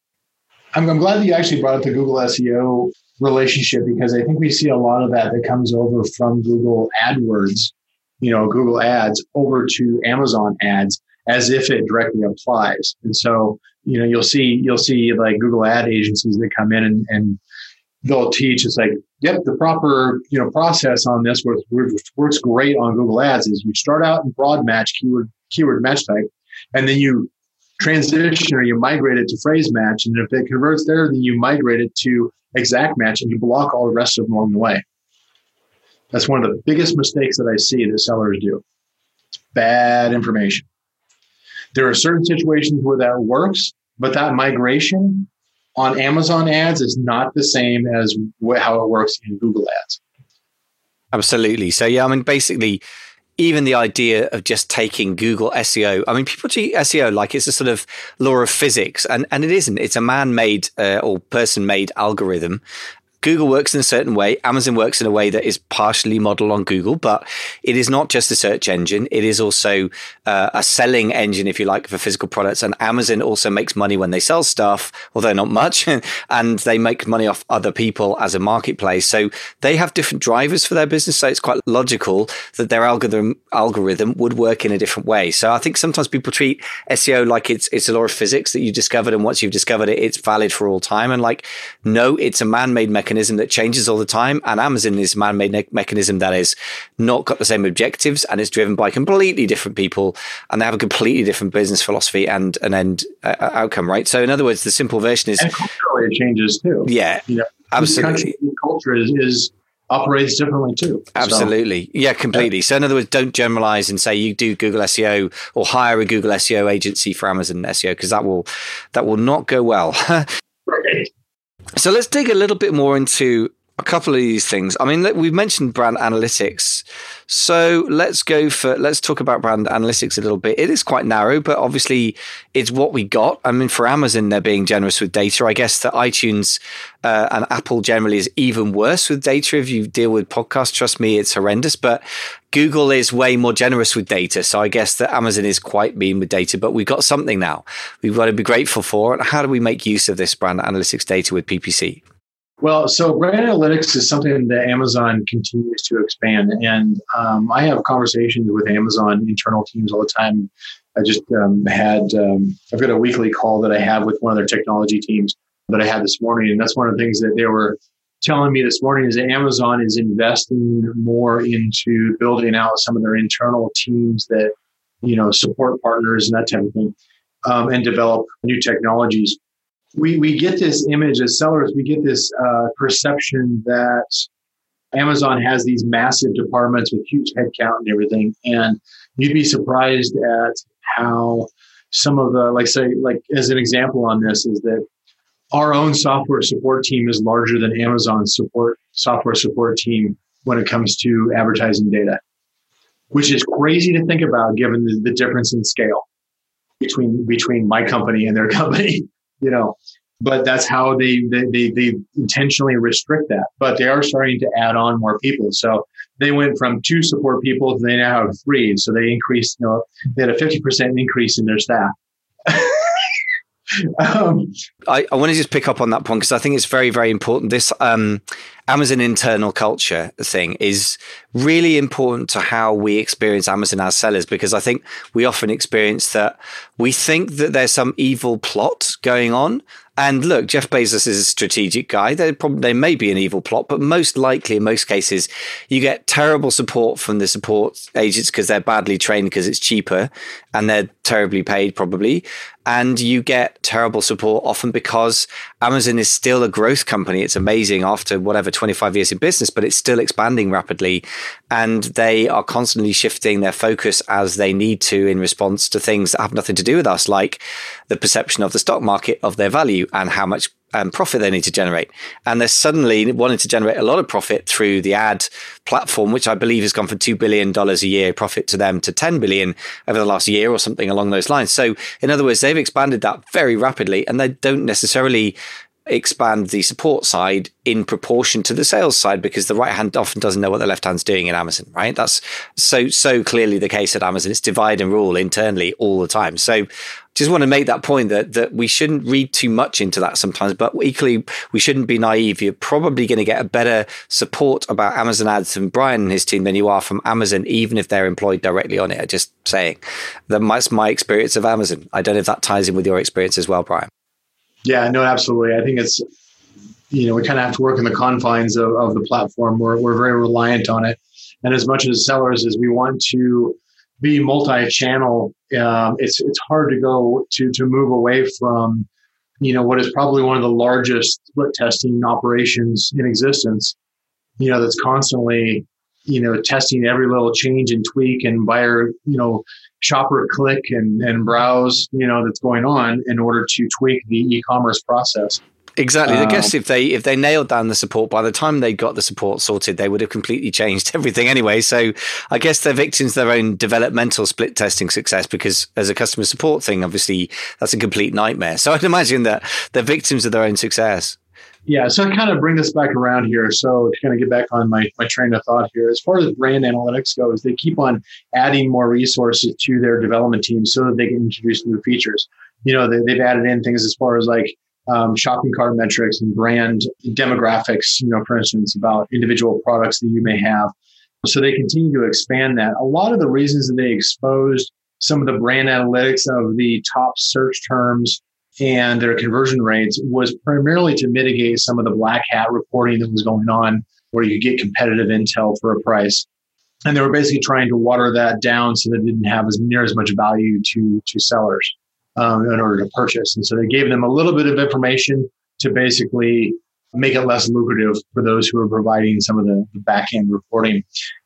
I'm, I'm glad that you actually brought up the Google S E O relationship, because I think we see a lot of that that comes over from Google AdWords, you know, Google Ads over to Amazon Ads, as if it directly applies. And so, you know, you'll see, you'll see like Google ad agencies that come in and, and they'll teach. It's like, yep, the proper, you know, process on this, which works great on Google Ads, is you start out in broad match, keyword, keyword match type, and then you transition or you migrate it to phrase match. And if it converts there, then you migrate it to exact match and you block all the rest of them along the way. That's one of the biggest mistakes that I see that sellers do. It's bad information. There are certain situations where that works, but that migration on Amazon ads is not the same as wh- how it works in Google ads. Absolutely. So, yeah, I mean, basically, even the idea of just taking Google S E O, I mean, people treat S E O like it's a sort of law of physics, and, and it isn't. It's a man-made uh, or person-made algorithm. Google works in a certain way. Amazon works in a way that is partially modeled on Google, but it is not just a search engine. It is also uh, a selling engine, if you like, for physical products. And Amazon also makes money when they sell stuff, although not much, and they make money off other people as a marketplace. So they have different drivers for their business. So it's quite logical that their algorithm algorithm would work in a different way. So I think sometimes people treat S E O like it's it's a law of physics that you discovered, and once you've discovered it, it's valid for all time. And like, no, it's a man-made mechanism. mechanism that changes all the time, and Amazon is a man-made ne- mechanism that is not got the same objectives, and is driven by completely different people, and they have a completely different business philosophy and an end uh, outcome, right? So in other words, the simple version is, and culturally it changes too. Yeah, you know, absolutely. The culture is, is operates differently too. Absolutely. So, yeah, completely. Yeah. So in other words, don't generalize and say you do Google S E O or hire a Google S E O agency for Amazon S E O, because that will that will not go well. Right. So let's dig a little bit more into a couple of these things. I mean, we've mentioned brand analytics. So let's go for, let's talk about brand analytics a little bit. It is quite narrow, but obviously it's what we got. I mean, for Amazon, they're being generous with data. I guess that iTunes uh, and Apple generally is even worse with data. If you deal with podcasts, trust me, it's horrendous. But Google is way more generous with data. So I guess that Amazon is quite mean with data, but we've got something now we've got to be grateful for. And how do we make use of this brand analytics data with P P C? Well, so brand analytics is something that Amazon continues to expand. And um, I have conversations with Amazon internal teams all the time. I just um, had, um, I've got a weekly call that I have with one of their technology teams that I had this morning. And that's one of the things that they were telling me this morning, is that Amazon is investing more into building out some of their internal teams that, you know, support partners and that type of thing, um, and develop new technologies. We we get this image as sellers, we get this uh, perception that Amazon has these massive departments with huge headcount and everything. And you'd be surprised at how some of the, like say, like as an example on this, is that our own software support team is larger than Amazon's support software support team when it comes to advertising data. which is crazy to think about given the, the difference in scale between between my company and their company, you know. But that's how they, they they they intentionally restrict that. But they are starting to add on more people. So they went from two support people to they now have three. So they increased, you know, they had a fifty percent increase in their staff. um, I, I want to just pick up on that point because I think it's very, very important. This um, Amazon internal culture thing is really important to how we experience Amazon as sellers, because I think we often experience that we think that there's some evil plot going on. And look, Jeff Bezos is a strategic guy. There probably there may be an evil plot, but most likely, in most cases, you get terrible support from the support agents because they're badly trained because it's cheaper and they're terribly paid probably. And you get terrible support often because Amazon is still a growth company. It's amazing after whatever twenty-five years in business, but it's still expanding rapidly. And they are constantly shifting their focus as they need to in response to things that have nothing to do with us, like the perception of the stock market of their value and how much um, profit they need to generate. And they're suddenly wanting to generate a lot of profit through the ad platform, which I believe has gone from two billion dollars a year profit to them to ten billion dollars over the last year or something along those lines. So in other words, they've expanded that very rapidly and they don't necessarily expand the support side in proportion to the sales side because the right hand often doesn't know what the left hand's doing in Amazon, right? That's so, so clearly the case at Amazon. It's divide and rule internally all the time. So just want to make that point that, that we shouldn't read too much into that sometimes, but equally we shouldn't be naive. You're probably going to get a better support about Amazon ads from Brian and his team than you are from Amazon, even if they're employed directly on it. Just saying that's my experience of Amazon. I don't know if that ties in with your experience as well, Brian. Yeah, no, absolutely. I think it's, you know, we kind of have to work in the confines of, of the platform. We're, we're very reliant on it. And as much as sellers as we want to be multi-channel, um, it's it's hard to go to to move away from, you know, what is probably one of the largest split testing operations in existence, you know, that's constantly, you know, testing every little change and tweak and buyer, you know, shopper click and, and browse, you know, that's going on in order to tweak the e-commerce process. Exactly. I Um, guess if they if they nailed down the support, by the time they got the support sorted, they would have completely changed everything anyway. So I guess they're victims of their own developmental split testing success because as a customer support thing, obviously, that's a complete nightmare. So I'd imagine that they're victims of their own success. Yeah, so I kind of bring this back around here. So to kind of get back on my, my train of thought here, as far as brand analytics goes, they keep on adding more resources to their development team so that they can introduce new features. You know, they, they've added in things as far as like um, shopping cart metrics and brand demographics, you know, for instance, about individual products that you may have. So they continue to expand that. A lot of the reasons that they exposed some of the brand analytics of the top search terms and their conversion rates was primarily to mitigate some of the black hat reporting that was going on where you get competitive intel for a price. And they were basically trying to water that down so that it didn't have as near as much value to, to sellers um, in order to purchase. And so they gave them a little bit of information to basically make it less lucrative for those who are providing some of the, the back-end reporting.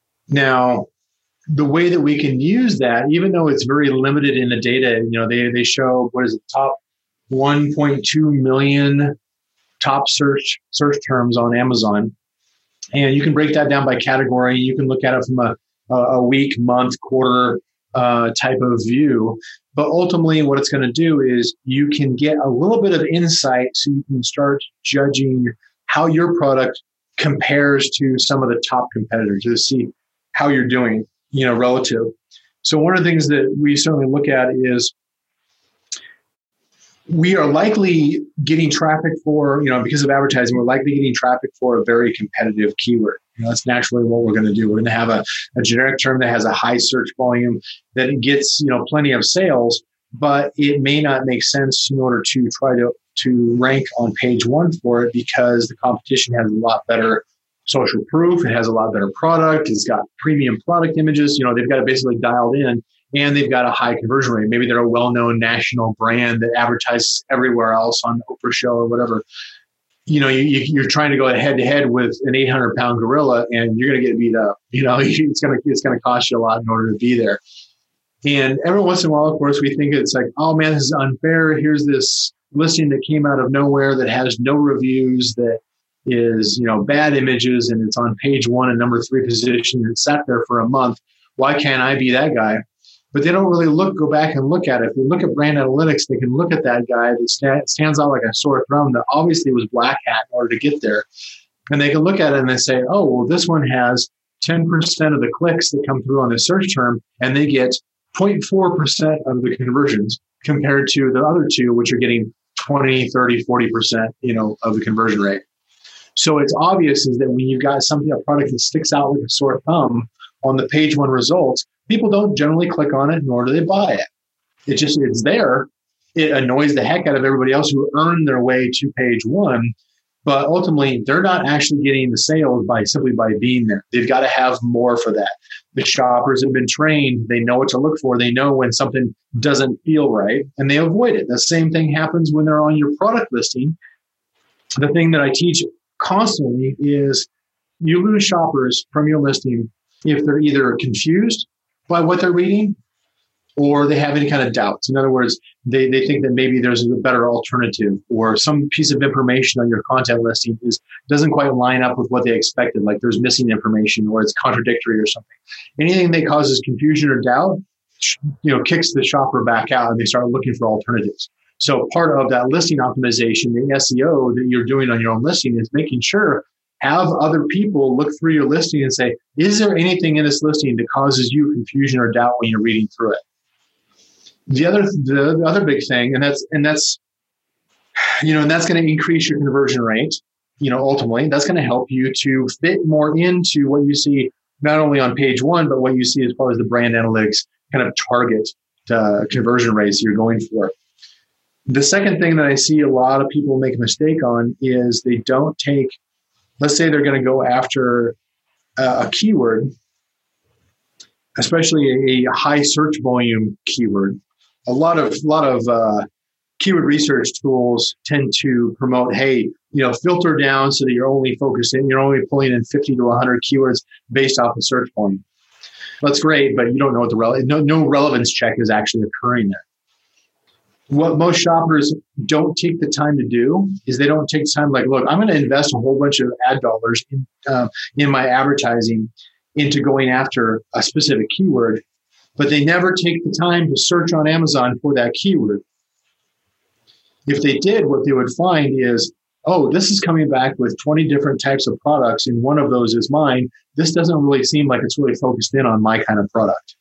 Now, the way that we can use that, even though it's very limited in the data, you know, they, they show, what is it, top one point two million top search search terms on Amazon. And you can break that down by category. You can look at it from a, a week, month, quarter uh, type of view. But ultimately, what it's going to do is you can get a little bit of insight so you can start judging how your product compares to some of the top competitors to see how you're doing, you know, relative. So one of the things that we certainly look at is we are likely getting traffic for, you know, because of advertising, we're likely getting traffic for a very competitive keyword. You know, that's naturally what we're going to do. We're going to have a, a generic term that has a high search volume that gets, you know, plenty of sales, but it may not make sense in order to try to, to rank on page one for it because the competition has a lot better social proof. It has a lot better product. It's got premium product images. You know, they've got it basically dialed in. And they've got a high conversion rate. Maybe they're a well-known national brand that advertises everywhere else on the Oprah show or whatever. You know, you, you're trying to go head-to-head with an eight hundred pound gorilla, and you're going to get beat up. You know, it's going to it's going to cost you a lot in order to be there. And every once in a while, of course, we think it's like, oh man, this is unfair. Here's this listing that came out of nowhere that has no reviews, that is, you know, bad images, and it's on page one and number three position. It sat there for a month. why can't I be that guy? But they don't really look, go back and look at it. If you look at brand analytics, they can look at that guy that sta- stands out like a sore thumb that obviously was black hat in order to get there. And they can look at it and they say, oh, well, this one has ten percent of the clicks that come through on the search term, and they get zero point four percent of the conversions compared to the other two, which are getting twenty, thirty, forty percent, you know, of the conversion rate. So it's obvious is that when you've got something, a product that sticks out like a sore thumb on the page one results, people don't generally click on it, nor do they buy it. It just, it's there. It annoys the heck out of everybody else who earned their way to page one. But ultimately, they're not actually getting the sales by simply by being there. They've got to have more for that. The shoppers have been trained. They know what to look for. They know when something doesn't feel right, and they avoid it. The same thing happens when they're on your product listing. The thing that I teach constantly is you lose shoppers from your listing if they're either confused by what they're reading or they have any kind of doubts. In other words, they, they think that maybe there's a better alternative, or some piece of information on your content listing is doesn't quite line up with what they expected, like there's missing information or it's contradictory or something. Anything that causes confusion or doubt, you know, kicks the shopper back out and they start looking for alternatives. So part of that listing optimization, the S E O that you're doing on your own listing, is making sure have other people look through your listing and say, is there anything in this listing that causes you confusion or doubt when you're reading through it? The other, the, the other big thing, and that's, and that's, you know, and that's going to increase your conversion rate. You know, ultimately, that's going to help you to fit more into what you see not only on page one, but what you see as far as the brand analytics kind of target uh, conversion rates you're going for. The second thing that I see a lot of people make a mistake on is they don't take, let's say they're going to go after a, a keyword, especially a, a high search volume keyword. A lot of lot of uh, keyword research tools tend to promote, hey, you know, filter down so that you're only focusing, you're only pulling in fifty to one hundred keywords based off of search volume. That's great, but you don't know what the rele- no, no relevance check is actually occurring there. What most shoppers don't take the time to do is they don't take the time, like, look, I'm going to invest a whole bunch of ad dollars in, uh, in my advertising into going after a specific keyword, but they never take the time to search on Amazon for that keyword. If they did, what they would find is, oh, this is coming back with twenty different types of products, and one of those is mine. This doesn't really seem like it's really focused in on my kind of product.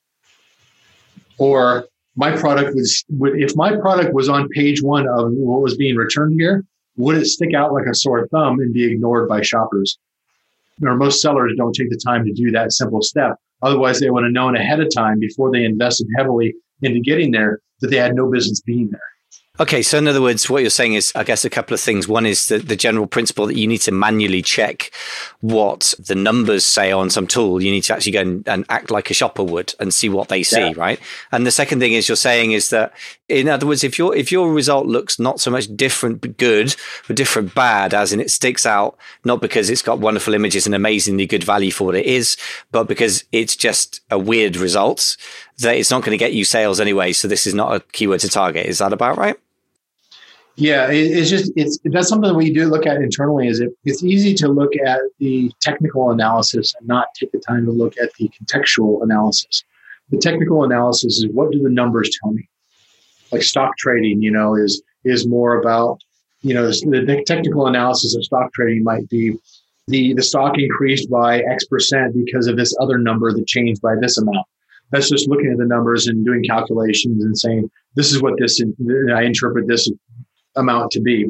Or my product was, would, if my product was on page one of what was being returned here, would it stick out like a sore thumb and be ignored by shoppers? Or most sellers don't take the time to do that simple step. Otherwise, they would have known ahead of time before they invested heavily into getting there that they had no business being there. Okay, so in other words, what you're saying is, I guess, a couple of things. One is the, the general principle that you need to manually check what the numbers say on some tool. You need to actually go and, and act like a shopper would and see what they see, yeah. Right? And the second thing is you're saying is that, in other words, if your if your result looks not so much different but good, but different bad, as in it sticks out, not because it's got wonderful images and amazingly good value for what it is, but because it's just a weird result, that it's not going to get you sales anyway. So this is not a keyword to target. Is that about right? Yeah, it, it's just, it's that's something that we do look at internally. Is it, it's easy to look at the technical analysis and not take the time to look at the contextual analysis. The technical analysis is, what do the numbers tell me? Like stock trading, you know, is is more about, you know, the, the technical analysis of stock trading might be the, the stock increased by X percent because of this other number that changed by this amount. That's just looking at the numbers and doing calculations and saying, this is what this, I interpret this amount to be.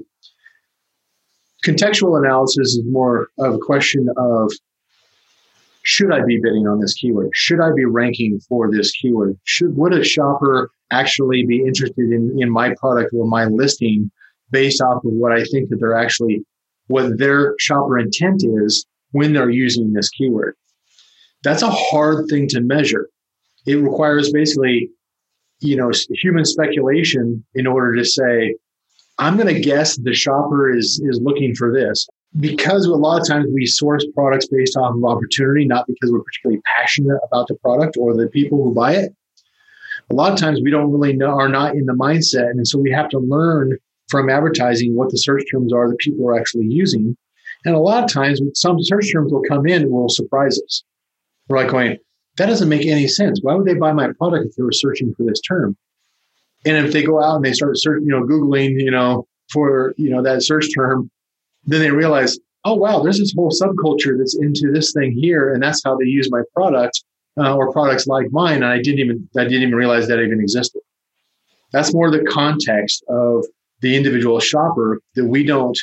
Contextual analysis is more of a question of, should I be bidding on this keyword? Should I be ranking for this keyword? Should, would a shopper actually be interested in, in my product or my listing based off of what I think that they're actually, what their shopper intent is when they're using this keyword? That's a hard thing to measure. It requires basically, you know, human speculation in order to say, I'm going to guess the shopper is is looking for this. Because a lot of times we source products based off of opportunity, not because we're particularly passionate about the product or the people who buy it. A lot of times we don't really know, are not in the mindset. And so we have to learn from advertising what the search terms are that people are actually using. And a lot of times some search terms will come in and will surprise us. We're like going, that doesn't make any sense. Why would they buy my product if they were searching for this term? And if they go out and they start searching, you know, Googling, you know, for, you know, that search term, then they realize, oh, wow, there's this whole subculture that's into this thing here. And that's how they use my product uh, or products like mine. And I didn't even, I didn't even realize that even existed. That's more the context of the individual shopper that we don't,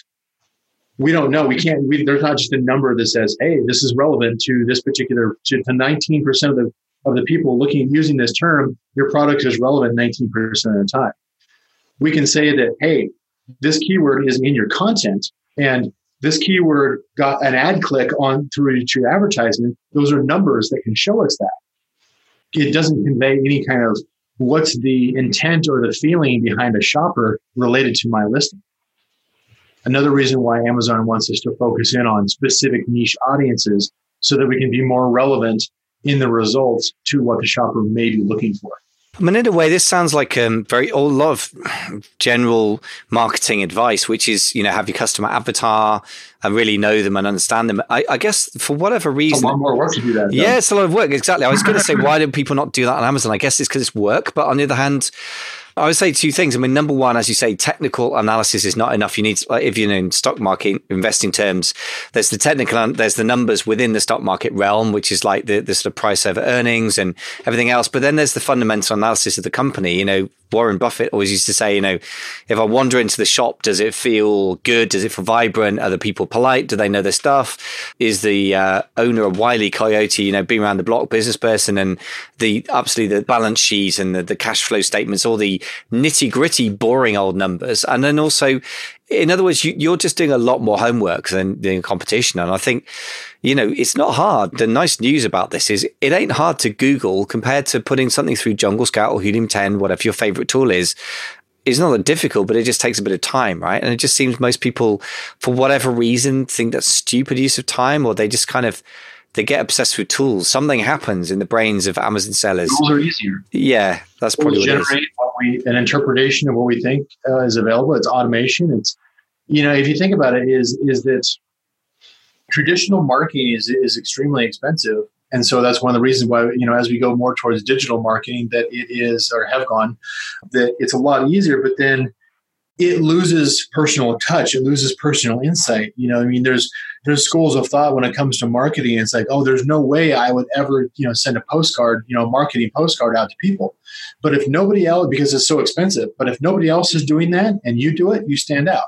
we don't know. We can't, we, there's not just a number that says, hey, this is relevant to this particular, to, to nineteen percent of the, of the people looking, using this term, your product is relevant nineteen percent of the time. We can say that, hey, this keyword is in your content and this keyword got an ad click on through to your advertisement. Those are numbers that can show us that. It doesn't convey any kind of what's the intent or the feeling behind a shopper related to my listing. Another reason why Amazon wants us to focus in on specific niche audiences so that we can be more relevant in the results to what the shopper may be looking for. I mean, in a way, this sounds like um, very a lot of general marketing advice, which is, you know, have your customer avatar and really know them and understand them. I, I guess for whatever reason, a lot more work to do that. Yeah, though. It's a lot of work. Exactly. I was going to say, why do people not do that on Amazon? I guess it's because it's work. But on the other hand, I would say two things. I mean, number one, as you say, technical analysis is not enough. You need, like, if you're in stock market investing terms, there's the technical, there's the numbers within the stock market realm, which is like the, the sort of price over earnings and everything else. But then there's the fundamental analysis of the company. You know, Warren Buffett always used to say, you know, if I wander into the shop, does it feel good? Does it feel vibrant? Are the people polite? Do they know their stuff? Is the uh, owner a Wile E. Coyote, you know, being around the block business person? And the absolutely the balance sheet and the, the cash flow statements, all the nitty gritty, boring old numbers. And then also, in other words, you, you're just doing a lot more homework than the competition. And I think, you know, it's not hard. The nice news about this is it ain't hard to Google compared to putting something through Jungle Scout or Helium ten, whatever your favorite tool is. It's not that difficult, but it just takes a bit of time, right? And it just seems most people, for whatever reason, think that's stupid use of time, or they just kind of, they get obsessed with tools. Something happens in the brains of Amazon sellers. Tools are easier. Yeah, that's probably tools what it is. Generate what we, an interpretation of what we think uh, is available. It's automation. It's, you know, if you think about it, is is that traditional marketing is is extremely expensive. And so that's one of the reasons why, you know, as we go more towards digital marketing, that it is, or have gone, that it's a lot easier, but then it loses personal touch. It loses personal insight. You know, I mean, there's there's schools of thought when it comes to marketing. It's like, oh, there's no way I would ever, you know, send a postcard, you know, marketing postcard out to people. But if nobody else, because it's so expensive, but if nobody else is doing that and you do it, you stand out.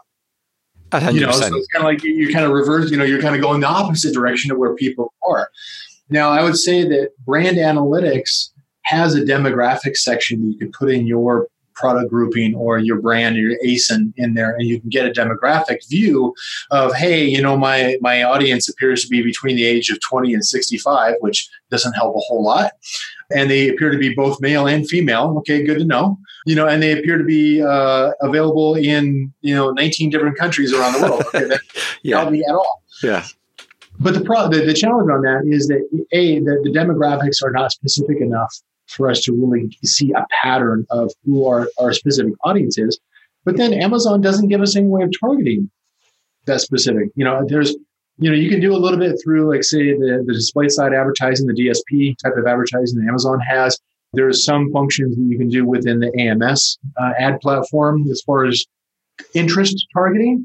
one hundred percent. You know, so it's kind of like you, you kind of reverse, you know, you're kind of going the opposite direction of where people are. Now, I would say that brand analytics has a demographic section that you can put in your product grouping or your brand or your A S I N in there, and you can get a demographic view of, hey, you know, my my audience appears to be between the age of twenty and sixty-five, which doesn't help a whole lot. And they appear to be both male and female. Okay, good to know. You know, and they appear to be uh, available in, you know, nineteen different countries around the world. Okay, that yeah. help me at all. Yeah. But the, pro- the the challenge on that is that, A, the, the demographics are not specific enough for us to really see a pattern of who our, our specific audience is. But then Amazon doesn't give us any way of targeting that specific. You know, there's, you know, you can do a little bit through, like, say, the, the display side advertising, the D S P type of advertising that Amazon has. There's some functions that you can do within the A M S uh, ad platform as far as interest targeting.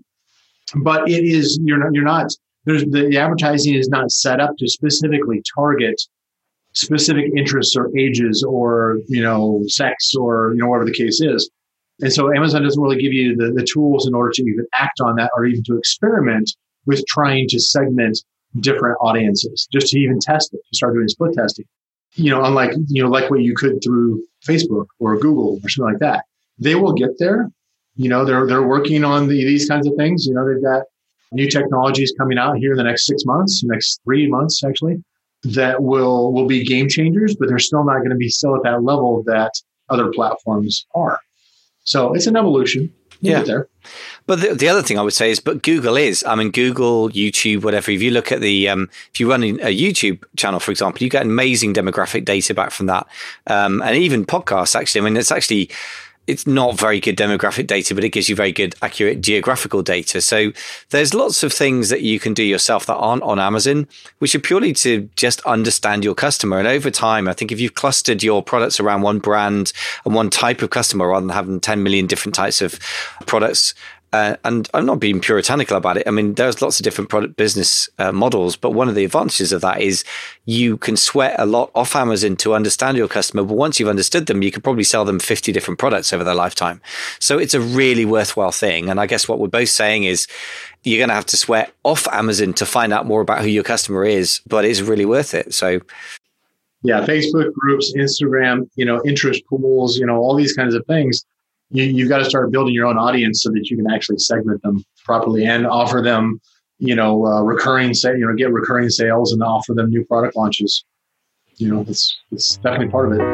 But it is, you're not, you're not, there's the advertising is not set up to specifically target specific interests or ages or, you know, sex or, you know, whatever the case is. And so Amazon doesn't really give you the, the tools in order to even act on that or even to experiment with trying to segment different audiences, just to even test it, to start doing split testing. You know, unlike, you know, like what you could through Facebook or Google or something like that. They will get there. You know, they're they're working on the, these kinds of things. You know, they've got new technologies coming out here in the next six months, next three months, actually, that will will be game changers, but they're still not going to be still at that level that other platforms are. So it's an evolution. We'll yeah. get there. But the, the other thing I would say is, but Google is, I mean, Google, YouTube, whatever, if you look at the, um, if you run a YouTube channel, for example, you get amazing demographic data back from that. Um, and even podcasts, actually, I mean, it's actually, it's not very good demographic data, but it gives you very good, accurate geographical data. So there's lots of things that you can do yourself that aren't on Amazon, which are purely to just understand your customer. And over time, I think if you've clustered your products around one brand and one type of customer rather than having ten million different types of products, Uh, and I'm not being puritanical about it. I mean, there's lots of different product business uh, models, but one of the advantages of that is you can sweat a lot off Amazon to understand your customer. But once you've understood them, you can probably sell them fifty different products over their lifetime. So it's a really worthwhile thing. And I guess what we're both saying is you're going to have to sweat off Amazon to find out more about who your customer is, but it's really worth it. So yeah, Facebook groups, Instagram, you know, interest pools, you know, all these kinds of things. You, you've got to start building your own audience so that you can actually segment them properly and offer them, you know, uh, recurring, say, you know, get recurring sales and offer them new product launches. You know, it's it's definitely part of it.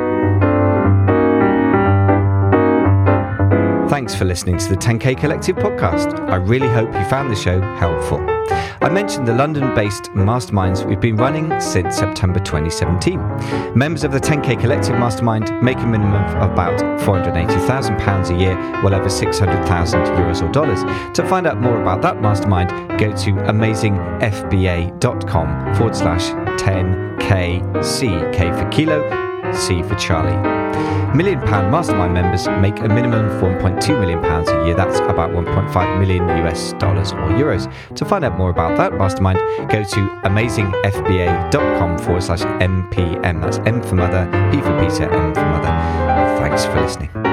Thanks for listening to the ten K Collective podcast. I really hope you found the show helpful. I mentioned the London-based masterminds we've been running since September twenty seventeen. Members of the ten K Collective Mastermind make a minimum of about four hundred eighty thousand pounds a year, well over six hundred thousand euros or dollars. To find out more about that mastermind, go to amazingfba.com forward slash 10KC, K for kilo, C for Charlie. Million pound mastermind members make a minimum of one point two million pounds a year. That's about one point five million U S dollars or euros. To find out more about that mastermind, go to amazingfba.com forward slash MPM. That's M for mother, P for Peter, M for mother. Thanks for listening.